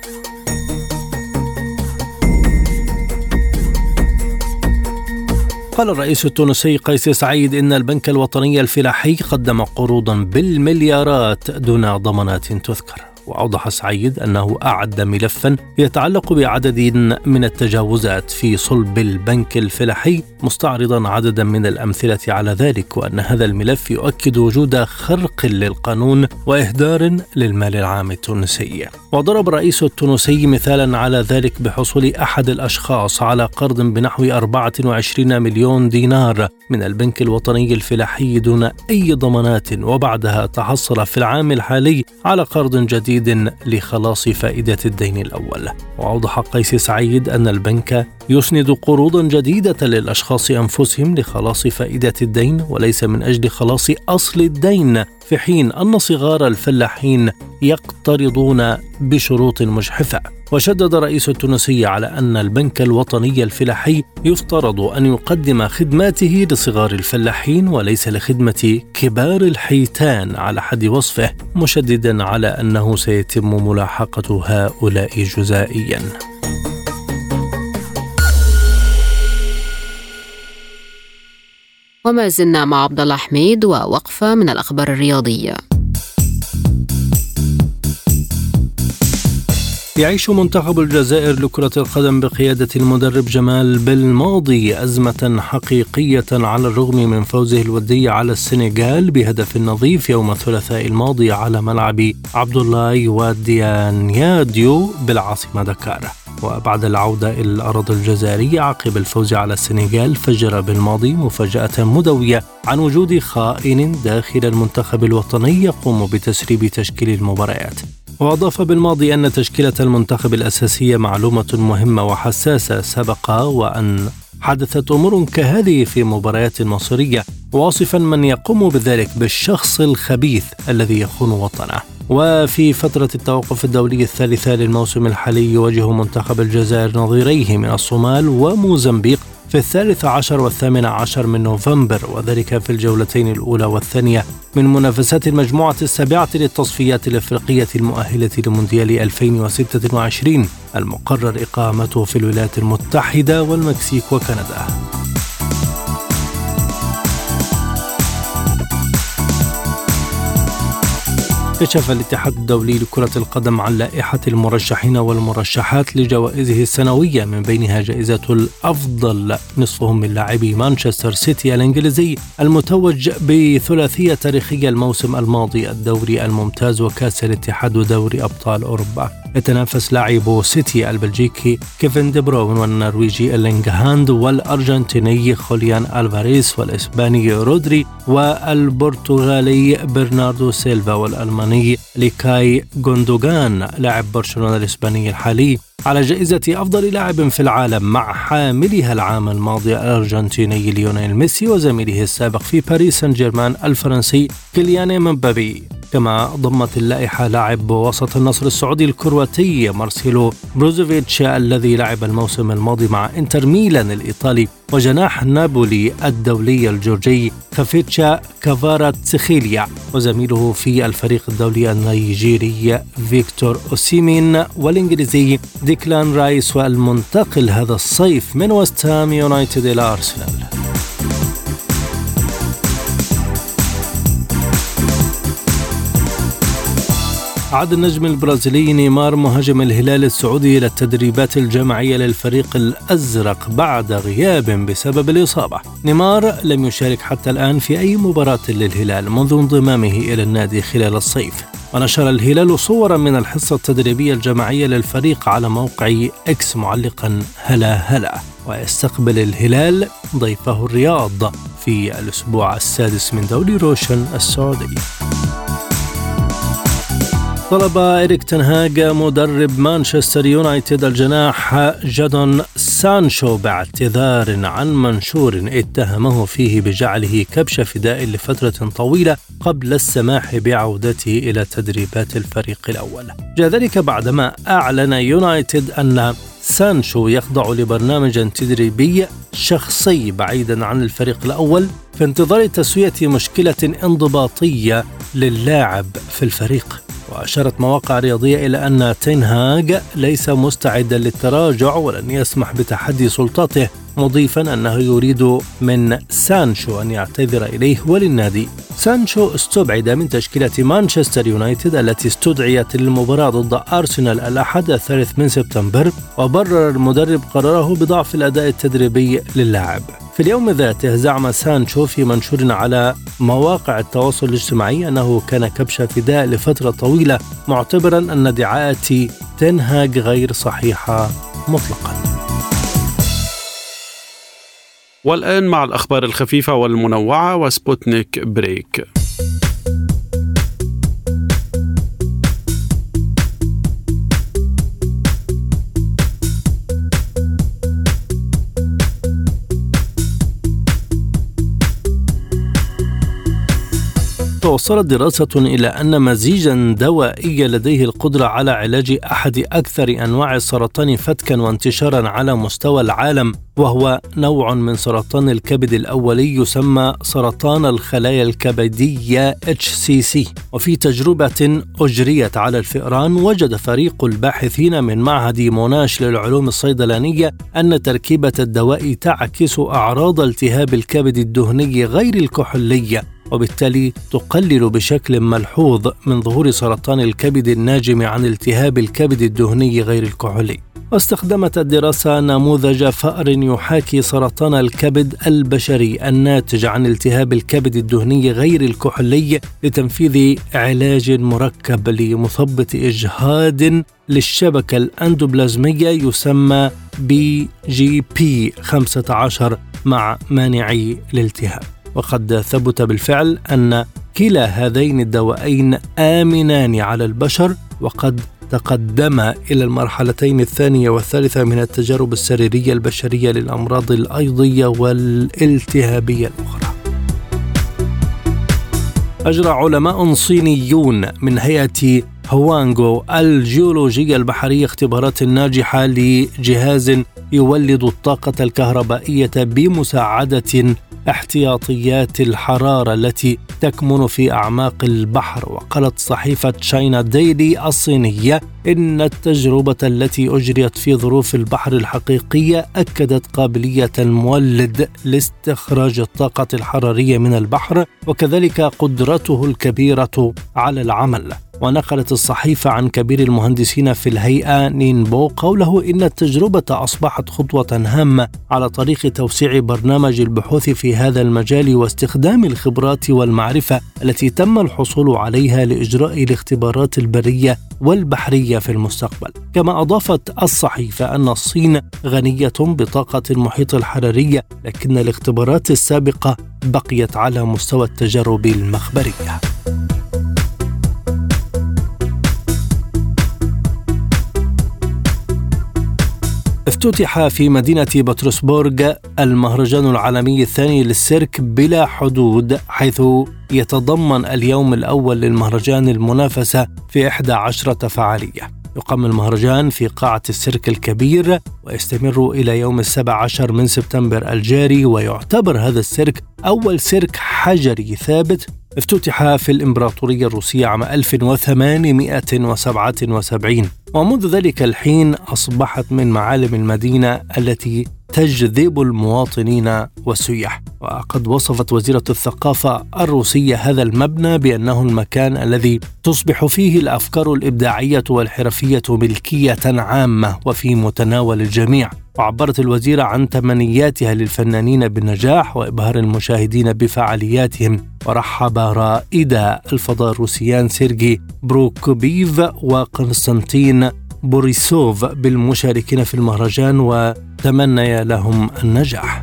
قال الرئيس التونسي قيس سعيد إن البنك الوطني الفلاحي قدم قروضا بالمليارات دون ضمانات تذكر. وأوضح سعيد أنه أعد ملفا يتعلق بعدد من التجاوزات في صلب البنك الفلاحي، مستعرضا عددا من الأمثلة على ذلك، وأن هذا الملف يؤكد وجود خرق للقانون وإهدار للمال العام التونسي. وضرب الرئيس التونسي مثالا على ذلك بحصول أحد الأشخاص على قرض بنحو أربعة وعشرين مليون دينار من البنك الوطني الفلاحي دون أي ضمانات، وبعدها تحصل في العام الحالي على قرض جديد جديد لخلاص فائدة الدين الأول. وأوضح قيس سعيد أن البنك يسند قروضا جديدة للأشخاص أنفسهم لخلاص فائدة الدين وليس من أجل خلاص أصل الدين، في حين أن صغار الفلاحين يقترضون بشروط مجحفة. وشدد رئيس التونسية على أن البنك الوطني الفلاحي يفترض أن يقدم خدماته لصغار الفلاحين وليس لخدمة كبار الحيتان على حد وصفه، مشددا على أنه سيتم ملاحقة هؤلاء جزائيا. وما زلنا مع عبد الله حميد ووقفة من الأخبار الرياضية. يعيش منتخب الجزائر لكرة القدم بقيادة المدرب جمال بلماضي أزمة حقيقية على الرغم من فوزه الودي على السنغال بهدف نظيف يوم الثلاثاء الماضي على ملعب عبد الله وديانياديو بالعاصمة دكار. وبعد العودة إلى الأراضي الجزائرية عقب الفوز على السنغال، فجر بالماضي مفاجأة مدوية عن وجود خائن داخل المنتخب الوطني يقوم بتسريب تشكيل المباريات. وأضاف بالماضي أن تشكيلة المنتخب الأساسية معلومة مهمة وحساسة سبق وأن حدثت أمور كهذه في مباريات مصيرية، واصفا من يقوم بذلك بالشخص الخبيث الذي يخون وطنه. وفي فترة التوقف الدولي الثالثة للموسم الحالي يواجه منتخب الجزائر نظيريه من الصومال وموزمبيق في الثالث عشر والثامن عشر من نوفمبر، وذلك في الجولتين الأولى والثانية من منافسات المجموعة السابعة للتصفيات الأفريقية المؤهلة لمونديال ألفين وستة وعشرين المقرر إقامته في الولايات المتحدة والمكسيك وكندا. كشف الاتحاد الدولي لكرة القدم عن لائحة المرشحين والمرشحات لجوائزه السنوية، من بينها جائزة الأفضل نصفهم من لاعبي مانشستر سيتي الإنجليزي المتوج بثلاثية تاريخية الموسم الماضي، الدوري الممتاز وكأس الاتحاد ودوري أبطال أوروبا. يتنافس لاعبو سيتي البلجيكي كيفن دي بروين والنرويجي إيرلينغ هالاند والأرجنتيني خوليان ألفاريز والإسباني رودري والبرتغالي برناردو سيلفا والألماني ليكاي غوندوغان لاعب برشلونة الإسباني الحالي على جائزة أفضل لاعب في العالم، مع حاملها العام الماضي الأرجنتيني ليونيل ميسي وزميله السابق في باريس سان جيرمان الفرنسي كيليان مبابي. كما ضمت اللائحة لاعب وسط النصر السعودي الكرواتي مارسيلو بروزوفيتش الذي لعب الموسم الماضي مع انتر ميلان الإيطالي، وجناح نابولي الدولي الجورجي خافيتشا كفاراتسخيليا، وزميله في الفريق الدولي النيجيري فيكتور أوسيمين، والإنجليزي ديكلان رايس، والمنتقل هذا الصيف من ويست هام يونايتد إلى أرسنال. عاد النجم البرازيلي نيمار مهاجم الهلال السعودي إلى التدريبات الجماعية للفريق الأزرق بعد غياب بسبب الإصابة. نيمار لم يشارك حتى الآن في أي مباراة للهلال منذ انضمامه إلى النادي خلال الصيف. ونشر الهلال صورا من الحصة التدريبية الجماعية للفريق على موقع إكس معلقا هلا هلا. ويستقبل الهلال ضيفه الرياض في الأسبوع السادس من دوري روشن السعودي. طلب إريك تن هاغ مدرب مانشستر يونايتد الجناح جادون سانشو باعتذار عن منشور اتهمه فيه بجعله كبش فداء لفترة طويلة قبل السماح بعودته إلى تدريبات الفريق الأول. جاء ذلك بعدما أعلن يونايتد أن سانشو يخضع لبرنامج تدريبي شخصي بعيدا عن الفريق الأول في انتظار تسوية مشكلة انضباطية للاعب في الفريق. وأشارت مواقع رياضية إلى أن تين هاغ ليس مستعدا للتراجع ولن يسمح بتحدي سلطاته، مضيفا أنه يريد من سانشو أن يعتذر إليه وللنادي. سانشو استبعد من تشكيلة مانشستر يونايتد التي استدعيت للمباراة ضد أرسنال الأحد الثالث من سبتمبر، وبرر المدرب قراره بضعف الأداء التدريبي للاعب. في اليوم ذاته زعم سانشو في منشور على مواقع التواصل الاجتماعي أنه كان كبش فداء لفترة طويلة، معتبرا أن ادعاءات تين هاغ غير صحيحة مطلقا. والآن مع الأخبار الخفيفة والمنوعة وسبوتنيك بريك. توصلت دراسة إلى أن مزيجا دوائيا لديه القدرة على علاج أحد أكثر أنواع السرطان فتكا وانتشارا على مستوى العالم، وهو نوع من سرطان الكبد الأولي يسمى سرطان الخلايا الكبدية إتش سي سي. وفي تجربة أجريت على الفئران وجد فريق الباحثين من معهد موناش للعلوم الصيدلانية أن تركيبة الدواء تعكس أعراض التهاب الكبد الدهني غير الكحولي، وبالتالي تقلل بشكل ملحوظ من ظهور سرطان الكبد الناجم عن التهاب الكبد الدهني غير الكحولي. واستخدمت الدراسة نموذج فأر يحاكي سرطان الكبد البشري الناتج عن التهاب الكبد الدهني غير الكحولي لتنفيذ علاج مركب لمثبط إجهاض للشبكة الأندوبلازمية يسمى بي جي بي خمسة عشر مع مانعي الالتهاب. وقد ثبت بالفعل أن كلا هذين الدوائين آمنان على البشر، وقد تقدم إلى المرحلتين الثانية والثالثة من التجارب السريرية البشرية للأمراض الأيضية والالتهابية الأخرى. أجرى علماء صينيون من هيئة هوانغو الجيولوجية البحرية اختبارات ناجحة لجهاز يولد الطاقة الكهربائية بمساعدة احتياطيات الحرارة التي تكمن في أعماق البحر. وقالت صحيفة تشاينا ديلي الصينية إن التجربة التي أجريت في ظروف البحر الحقيقية أكدت قابلية المولد لاستخراج الطاقة الحرارية من البحر، وكذلك قدرته الكبيرة على العمل. ونقلت الصحيفة عن كبير المهندسين في الهيئة نينبو قوله إن التجربة أصبحت خطوة هامة على طريق توسيع برنامج البحوث في هذا المجال واستخدام الخبرات والمعرفة التي تم الحصول عليها لإجراء الاختبارات البرية والبحرية في المستقبل. كما أضافت الصحيفة أن الصين غنية بطاقة المحيط الحراري، لكن الاختبارات السابقة بقيت على مستوى التجارب المخبرية. افتتح في مدينة بطرسبورغ المهرجان العالمي الثاني للسيرك بلا حدود، حيث يتضمن اليوم الأول للمهرجان المنافسة في إحدى عشرة فعالية. يقام المهرجان في قاعة السيرك الكبير ويستمر إلى يوم السابع عشر من سبتمبر الجاري، ويعتبر هذا السيرك أول سيرك حجري ثابت افتتح في الإمبراطورية الروسية عام ألف وثمانمائة وسبعة وسبعين، ومنذ ذلك الحين أصبحت من معالم المدينة التي تجذب المواطنين والسياح. وقد وصفت وزيرة الثقافة الروسية هذا المبنى بأنه المكان الذي تصبح فيه الأفكار الإبداعية والحرفية ملكية عامة وفي متناول الجميع. وعبرت الوزيرة عن تمنياتها للفنانين بالنجاح وإبهار المشاهدين بفعالياتهم. ورحب رائدا الفضاء الروسيان سيرجي بروكوبيف وقنستانتين بوريسوف بالمشاركين في المهرجان وتمنى لهم النجاح.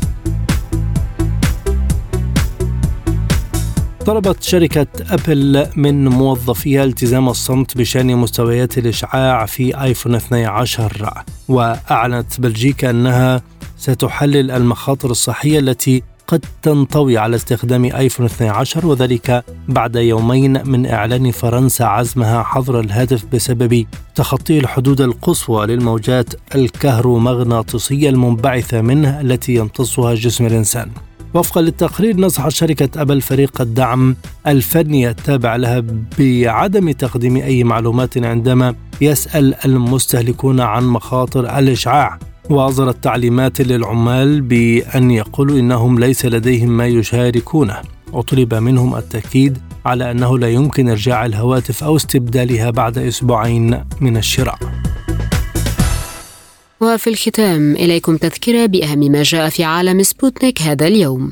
طلبت شركة أبل من موظفيها التزام الصمت بشأن مستويات الإشعاع في آيفون اثني عشر. وأعلنت بلجيكا أنها ستحلل المخاطر الصحية التي قد تنطوي على استخدام آيفون اثني عشر، وذلك بعد يومين من إعلان فرنسا عزمها حظر الهاتف بسبب تخطي الحدود القصوى للموجات الكهرومغناطيسية المنبعثة منه التي يمتصها جسم الإنسان. وفقا للتقرير، نصح شركة أبل فريق الدعم الفني التابع لها بعدم تقديم أي معلومات عندما يسأل المستهلكون عن مخاطر الإشعاع، وأصدرت تعليمات للعمال بأن يقولوا إنهم ليس لديهم ما يشاركونه، وطلب منهم التأكيد على أنه لا يمكن إرجاع الهواتف أو استبدالها بعد أسبوعين من الشراء. وفي الختام إليكم تذكرة بأهم ما جاء في عالم سبوتنيك هذا اليوم.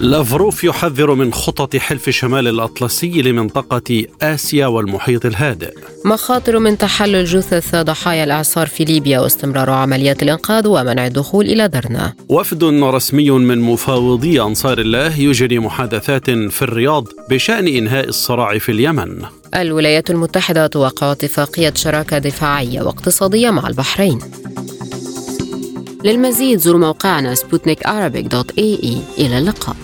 لافروف يحذر من خطط حلف شمال الأطلسي لمنطقة آسيا والمحيط الهادئ. مخاطر من تحلل جثث ضحايا الإعصار في ليبيا واستمرار عمليات الإنقاذ ومنع الدخول إلى درنا. وفد رسمي من مفاوضي أنصار الله يجري محادثات في الرياض بشأن إنهاء الصراع في اليمن. الولايات المتحدة توقع اتفاقية شراكة دفاعية واقتصادية مع البحرين. للمزيد زوروا موقعنا سبوتنيك عربيك دوت اي اي. إلى اللقاء.